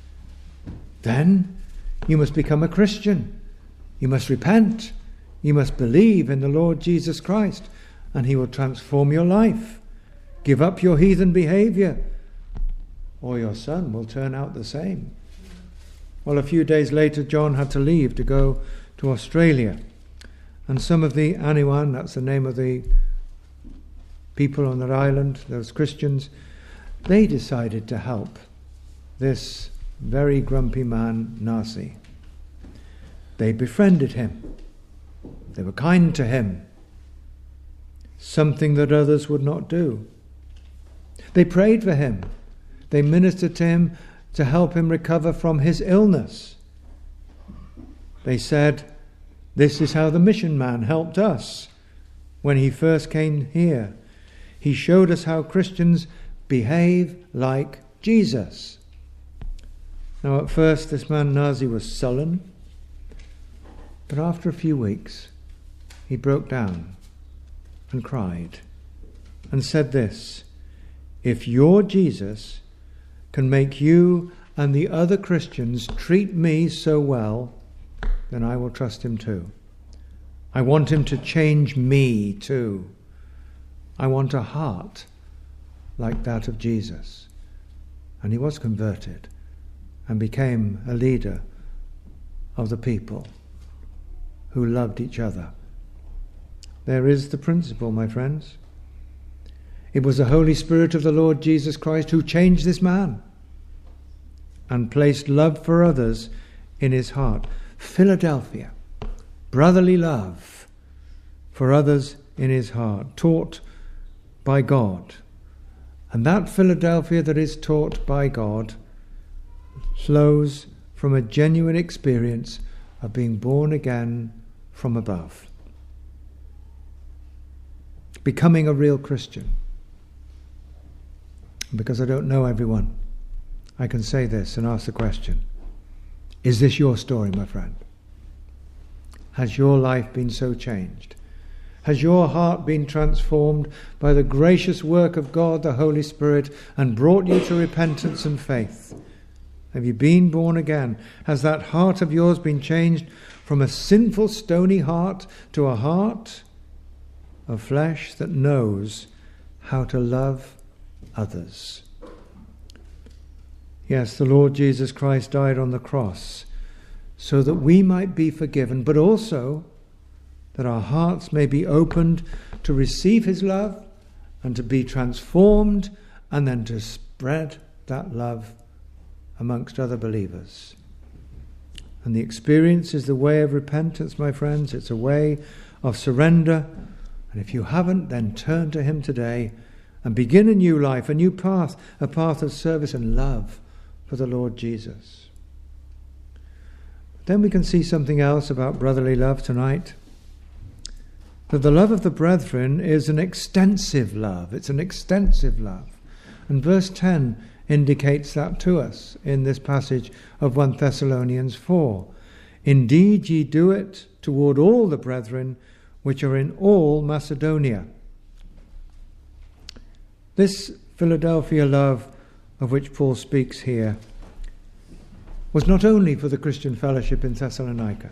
"Then you must become a Christian. You must repent. You must believe in the Lord Jesus Christ, and he will transform your life. Give up your heathen behavior, or your son will turn out the same." Well, a few days later, John had to leave to go to Australia. And some of the Aniwan, that's the name of the people on that island, those Christians, they decided to help this very grumpy man, Nasi. They befriended him. They were kind to him, something that others would not do. They prayed for him. They ministered to him to help him recover from his illness. They said, "This is how the mission man helped us when he first came here. He showed us how Christians behave like Jesus." Now at first this man Nasi was sullen, but after a few weeks he broke down and cried and said this: "If your Jesus can make you and the other Christians treat me so well, then I will trust him too. I want him to change me too. I want a heart like that of Jesus." And he was converted and became a leader of the people who loved each other. There is the principle, my friends. It was the Holy Spirit of the Lord Jesus Christ who changed this man and placed love for others in his heart. Philadelphia, brotherly love for others in his heart, taught by God. And that Philadelphia that is taught by God flows from a genuine experience of being born again from above, becoming a real Christian. Because I don't know everyone, I can say this and ask the question: is this your story, my friend? Has your life been so changed? Has your heart been transformed by the gracious work of God, the Holy Spirit, and brought you to repentance and faith? Have you been born again? Has that heart of yours been changed from a sinful, stony heart to a heart of flesh that knows how to love others? Yes, the Lord Jesus Christ died on the cross so that we might be forgiven, but also that our hearts may be opened to receive his love and to be transformed and then to spread that love amongst other believers. And the experience is the way of repentance, my friends. It's a way of surrender. And if you haven't, then turn to him today and begin a new life, a new path, a path of service and love for the Lord Jesus. Then we can see something else about brotherly love tonight. that the love of the brethren is an extensive love. It's an extensive love. And verse ten indicates that to us in this passage of First Thessalonians four. Indeed ye do it toward all the brethren which are in all Macedonia. This Philadelphia love of which Paul speaks here was not only for the Christian fellowship in Thessalonica.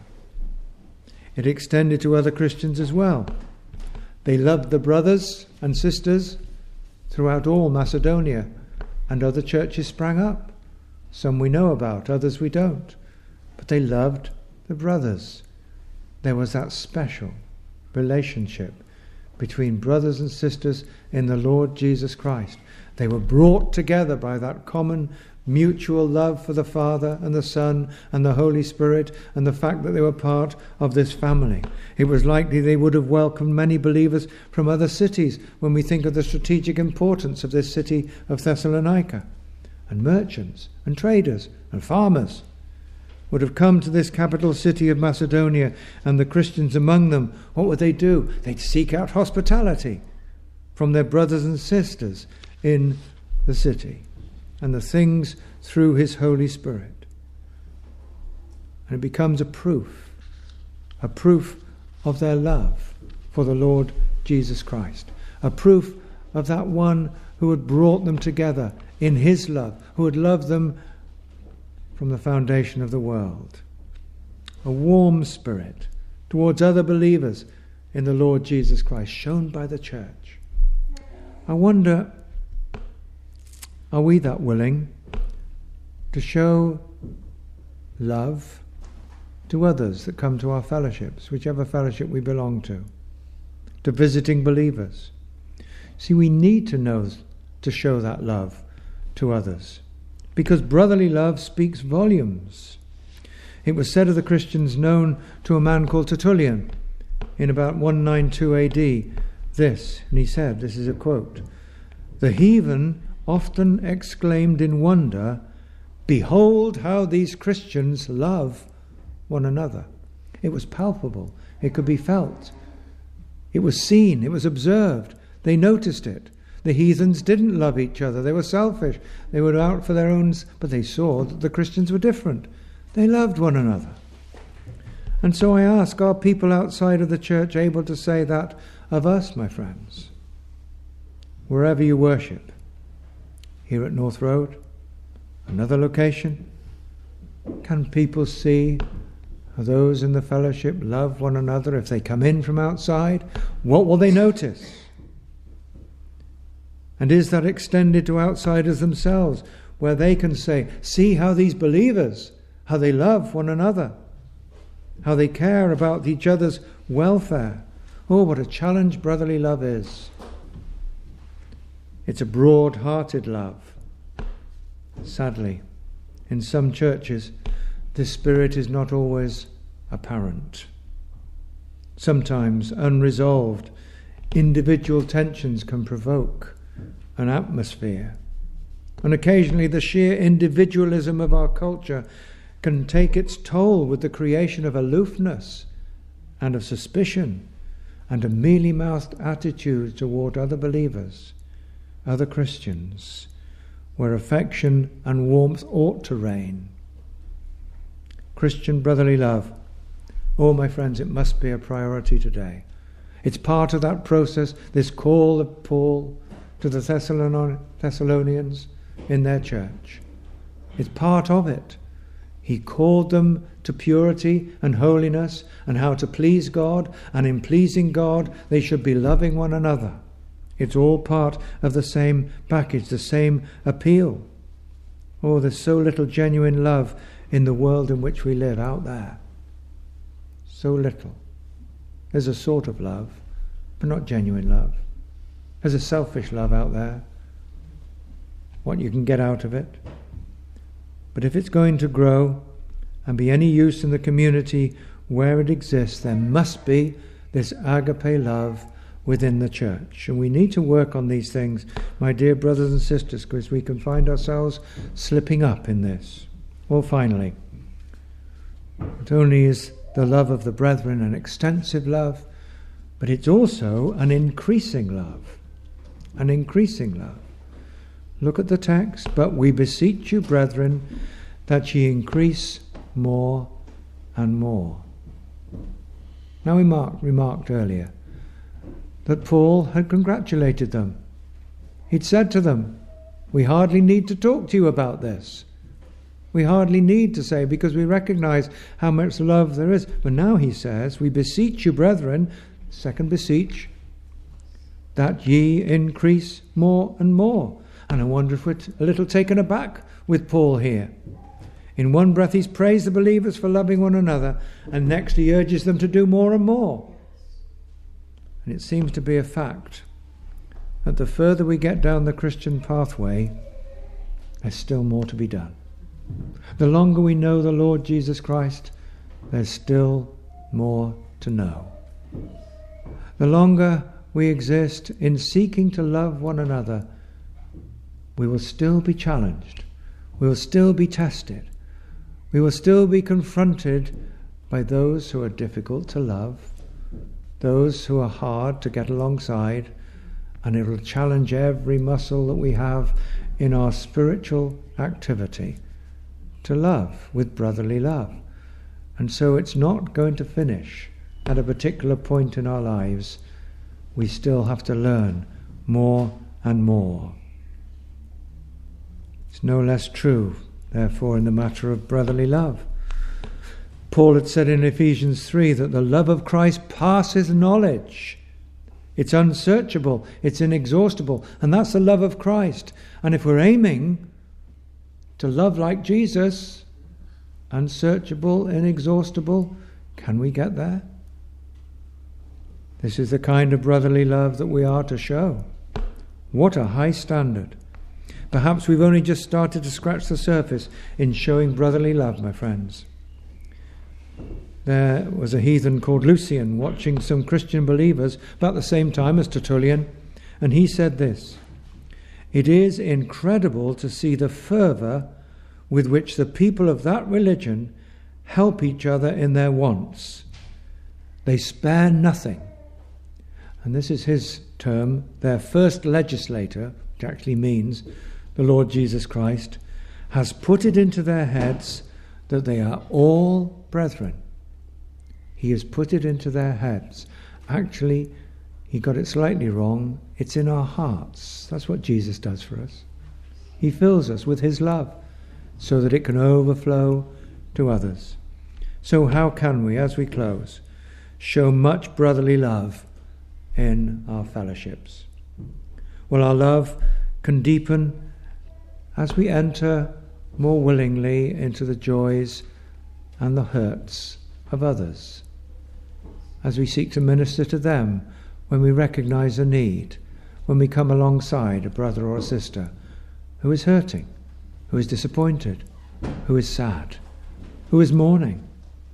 It extended to other Christians as well. They loved the brothers and sisters throughout all Macedonia, and other churches sprang up. Some we know about, others we don't. But they loved the brothers. There was that special relationship between brothers and sisters in the Lord Jesus Christ. They were brought together by that common mutual love for the Father and the Son and the Holy Spirit, and the fact that they were part of this family. It was likely they would have welcomed many believers from other cities when we think of the strategic importance of this city of Thessalonica. And merchants and traders and farmers would have come to this capital city of Macedonia, and the Christians among them, what would they do? They'd seek out hospitality from their brothers and sisters in the city, and the things through his Holy Spirit. And it becomes a proof, a proof of their love for the Lord Jesus Christ, a proof of that one who had brought them together in his love, who had loved them from the foundation of the world. A warm spirit towards other believers in the Lord Jesus Christ, shown by the church. I wonder, are we that willing to show love to others that come to our fellowships, whichever fellowship we belong to, to visiting believers? See, we need to know to show that love to others, because brotherly love speaks volumes. It was said of the Christians known to a man called Tertullian in about one ninety-two A D this, and he said, this is a quote, "The heathen often exclaimed in wonder, 'Behold how these Christians love one another.'" It was palpable. It could be felt. It was seen. It was observed. They noticed it. The heathens didn't love each other. They were selfish. They were out for their own, but they saw that the Christians were different. They loved one another. And so I ask, are people outside of the church able to say that of us, my friends? Wherever you worship, here at North Road, another location, can people see how those in the fellowship love one another? If they come in from outside, what will they notice? And is that extended to outsiders themselves, where they can say, see how these believers, how they love one another, how they care about each other's welfare? Oh, what a challenge brotherly love is. It's a broad-hearted love. Sadly, in some churches, this spirit is not always apparent. Sometimes unresolved individual tensions can provoke an atmosphere. And occasionally the sheer individualism of our culture can take its toll with the creation of aloofness and of suspicion and a mealy-mouthed attitude toward other believers, other Christians, where affection and warmth ought to reign. Christian brotherly love, oh my friends, it must be a priority today. It's part of that process, this call of Paul to the Thessalonians in their church. It's part of it. He called them to purity and holiness and how to please God, and in pleasing God they should be loving one another. It's all part of the same package, the same appeal. Oh, there's so little genuine love in the world in which we live out there. So little. There's a sort of love, but not genuine love. There's a selfish love out there, what you can get out of it. But if it's going to grow and be any use in the community where it exists, there must be this agape love within the church. And we need to work on these things, my dear brothers and sisters, because we can find ourselves slipping up in this. Well, finally, not only is the love of the brethren an extensive love, But it's also an increasing love. An increasing love. Look at the text. But we beseech you, brethren, that ye increase more and more. Now we marked, remarked earlier that Paul had congratulated them. He'd said to them, we hardly need to talk to you about this. We hardly need to say, because we recognize how much love there is. But now he says, we beseech you, brethren, second beseech, that ye increase more and more. And I wonder if we're a little taken aback with Paul here. In one breath he's praised the believers for loving one another, and next he urges them to do more and more. And it seems to be a fact that the further we get down the Christian pathway, there's still more to be done. The longer we know the Lord Jesus Christ, there's still more to know. The longer we exist in seeking to love one another, we will still be challenged. We will still be tested. We will still be confronted by those who are difficult to love, those who are hard to get alongside, and it will challenge every muscle that we have in our spiritual activity to love with brotherly love. And so it's not going to finish at a particular point in our lives. We still have to learn more and more. It's no less true, therefore, in the matter of brotherly love. Paul had said in Ephesians three that the love of Christ passes knowledge. It's unsearchable, it's inexhaustible, and that's the love of Christ. And if we're aiming to love like Jesus, unsearchable, inexhaustible, can we get there? This is the kind of brotherly love that we are to show. What a high standard. Perhaps we've only just started to scratch the surface in showing brotherly love, my friends. There was a heathen called Lucian watching some Christian believers about the same time as Tertullian, and he said this: "It is incredible to see the fervour with which the people of that religion help each other in their wants. They spare nothing." And this is his term, their first legislator, which actually means the Lord Jesus Christ, has put it into their heads that they are all brethren. He has put it into their heads. Actually, he got it slightly wrong. It's in our hearts. That's what Jesus does for us. He fills us with his love so that it can overflow to others. So how can we, as we close, show much brotherly love in our fellowships? Well, our love can deepen as we enter more willingly into the joys and the hurts of others, as we seek to minister to them when we recognize a need, when we come alongside a brother or a sister who is hurting, who is disappointed, who is sad, who is mourning.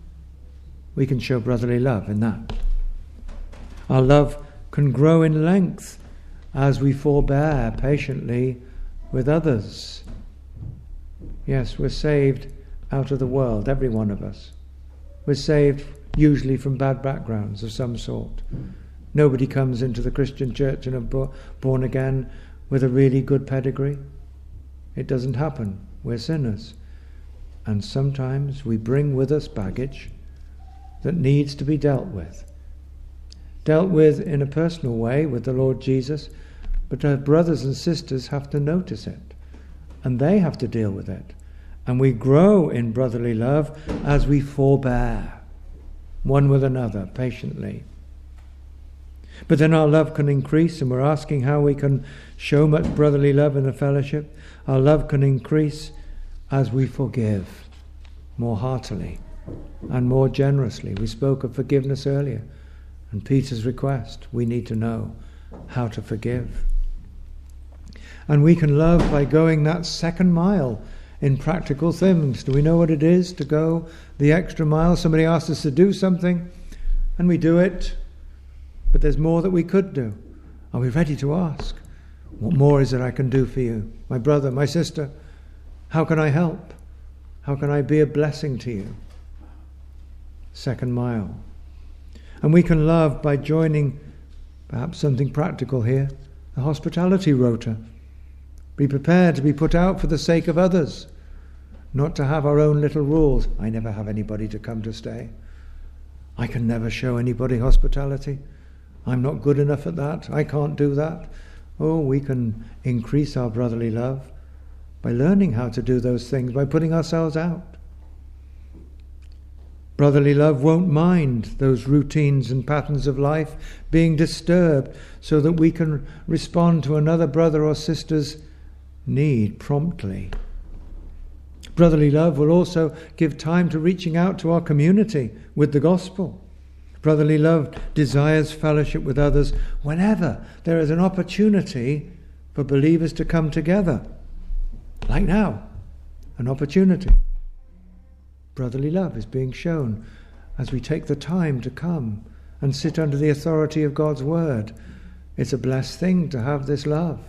We can show brotherly love in that. Our love can grow in length as we forbear patiently with others. Yes, we're saved out of the world, every one of us. We're saved usually from bad backgrounds of some sort. Nobody comes into the Christian church and are born again with a really good pedigree. It doesn't happen. We're sinners. And sometimes we bring with us baggage that needs to be dealt with. Dealt with in a personal way with the Lord Jesus, but our brothers and sisters have to notice it, and they have to deal with it. And we grow in brotherly love as we forbear one with another patiently. But then our love can increase, and we're asking how we can show much brotherly love in a fellowship. Our love can increase as we forgive more heartily and more generously. We spoke of forgiveness earlier, and Peter's request. We need to know how to forgive. And we can love by going that second mile in practical things. Do we know what it is to go the extra mile? Somebody asks us to do something, and we do it, but there's more that we could do. Are we ready to ask? What more is it I can do for you? My brother, my sister, how can I help? How can I be a blessing to you? Second mile. And we can love by joining, perhaps something practical here, the hospitality rota. Be prepared to be put out for the sake of others, not to have our own little rules. I never have anybody to come to stay. I can never show anybody hospitality. I'm not good enough at that. I can't do that. Oh, we can increase our brotherly love by learning how to do those things, by putting ourselves out. Brotherly love won't mind those routines and patterns of life being disturbed, so that we can respond to another brother or sister's need promptly. Brotherly love will also give time to reaching out to our community with the gospel. Brotherly love desires fellowship with others whenever there is an opportunity for believers to come together. Like now, an opportunity. Brotherly love is being shown as we take the time to come and sit under the authority of God's word. It's a blessed thing to have this love.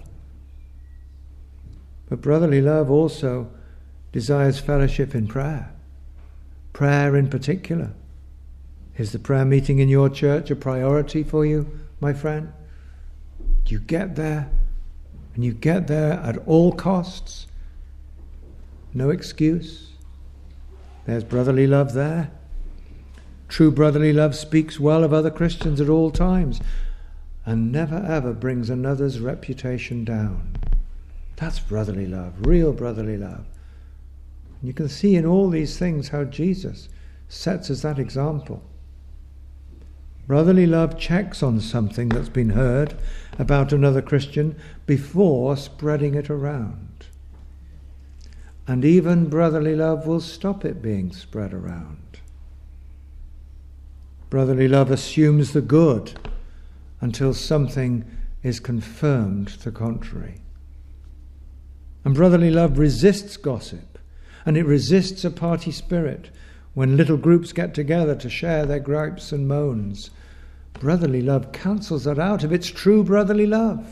But brotherly love also desires fellowship in prayer. Prayer in particular. Is the prayer meeting in your church a priority for you, my friend? Do you get there? And you get there at all costs? No excuse? There's brotherly love there. True brotherly love speaks well of other Christians at all times and never ever brings another's reputation down. That's brotherly love, real brotherly love. And you can see in all these things how Jesus sets us that example. Brotherly love checks on something that's been heard about another Christian before spreading it around. And even brotherly love will stop it being spread around. Brotherly love assumes the good until something is confirmed to the contrary. And brotherly love resists gossip, and it resists a party spirit when little groups get together to share their gripes and moans. Brotherly love cancels that out if it's true brotherly love.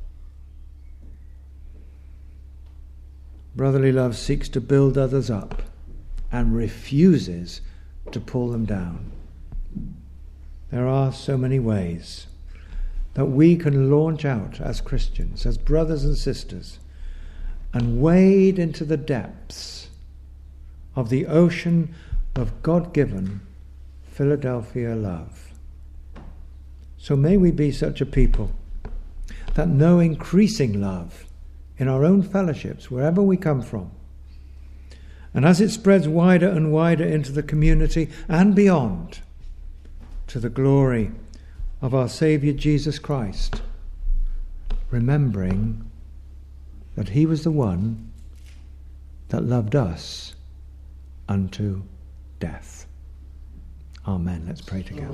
Brotherly love seeks to build others up and refuses to pull them down. There are so many ways that we can launch out as Christians, as brothers and sisters, and wade into the depths of the ocean of God-given Philadelphia love. So may we be such a people that know increasing love in our own fellowships, wherever we come from. And as it spreads wider and wider into the community and beyond, to the glory of our Saviour Jesus Christ, remembering that he was the one that loved us unto death. Amen. Let's pray together.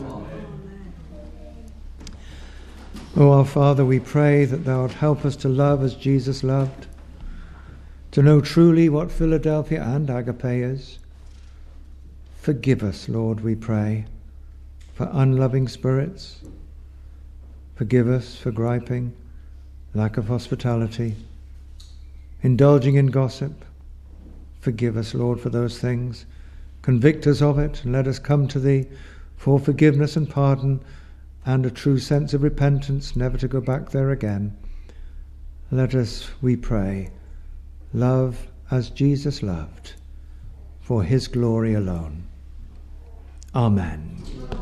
O our Father, we pray that thou wilt help us to love as Jesus loved, to know truly what Philadelphia and agape is. Forgive us, Lord, we pray, for unloving spirits. Forgive us for griping, lack of hospitality, indulging in gossip. Forgive us, Lord, for those things. Convict us of it, and let us come to thee for forgiveness and pardon, and a true sense of repentance, never to go back there again. Let us, we pray, love as Jesus loved, for his glory alone. Amen.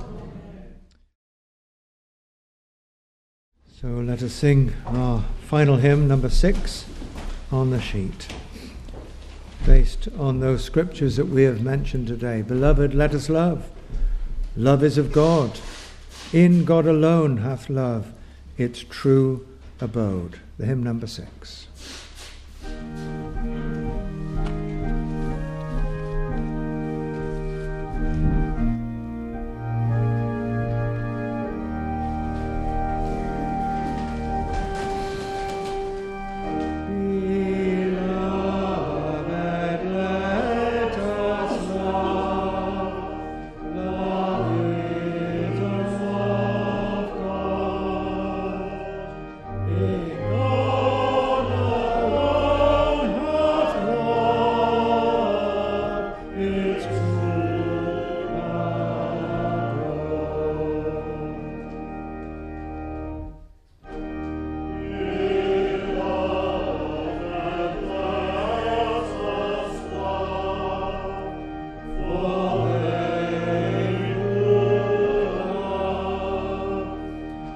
So let us sing our final hymn, number six, on the sheet, based on those scriptures that we have mentioned today. Beloved, let us love. Love is of God. In God alone hath love its true abode. The hymn number six. In God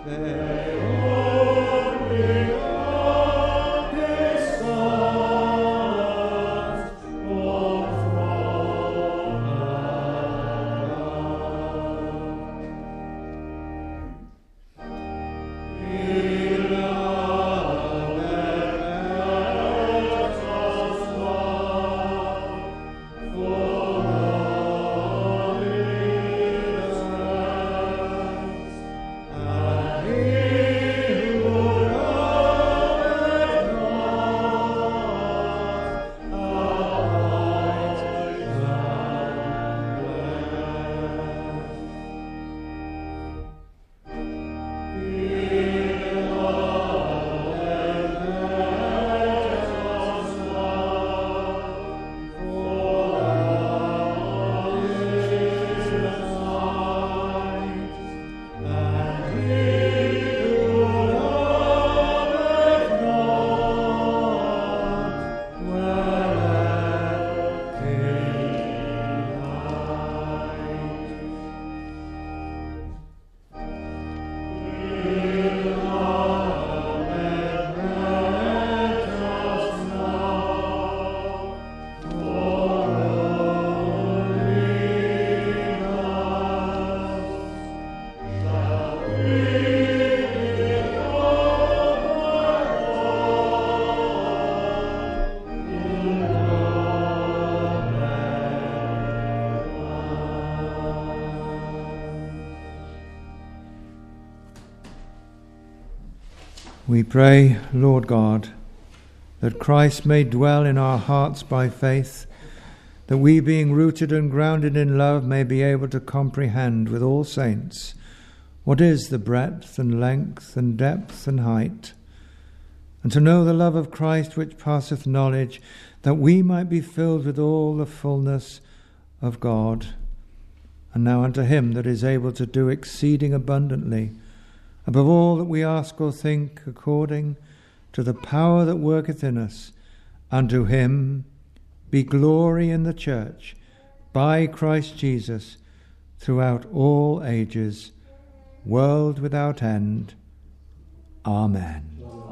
We pray, Lord God, that Christ may dwell in our hearts by faith, that we, being rooted and grounded in love, may be able to comprehend with all saints what is the breadth and length and depth and height, and to know the love of Christ which passeth knowledge, that we might be filled with all the fullness of God. And now unto him that is able to do exceeding abundantly, above all that we ask or think, according to the power that worketh in us, unto him be glory in the church by Christ Jesus throughout all ages, world without end. Amen.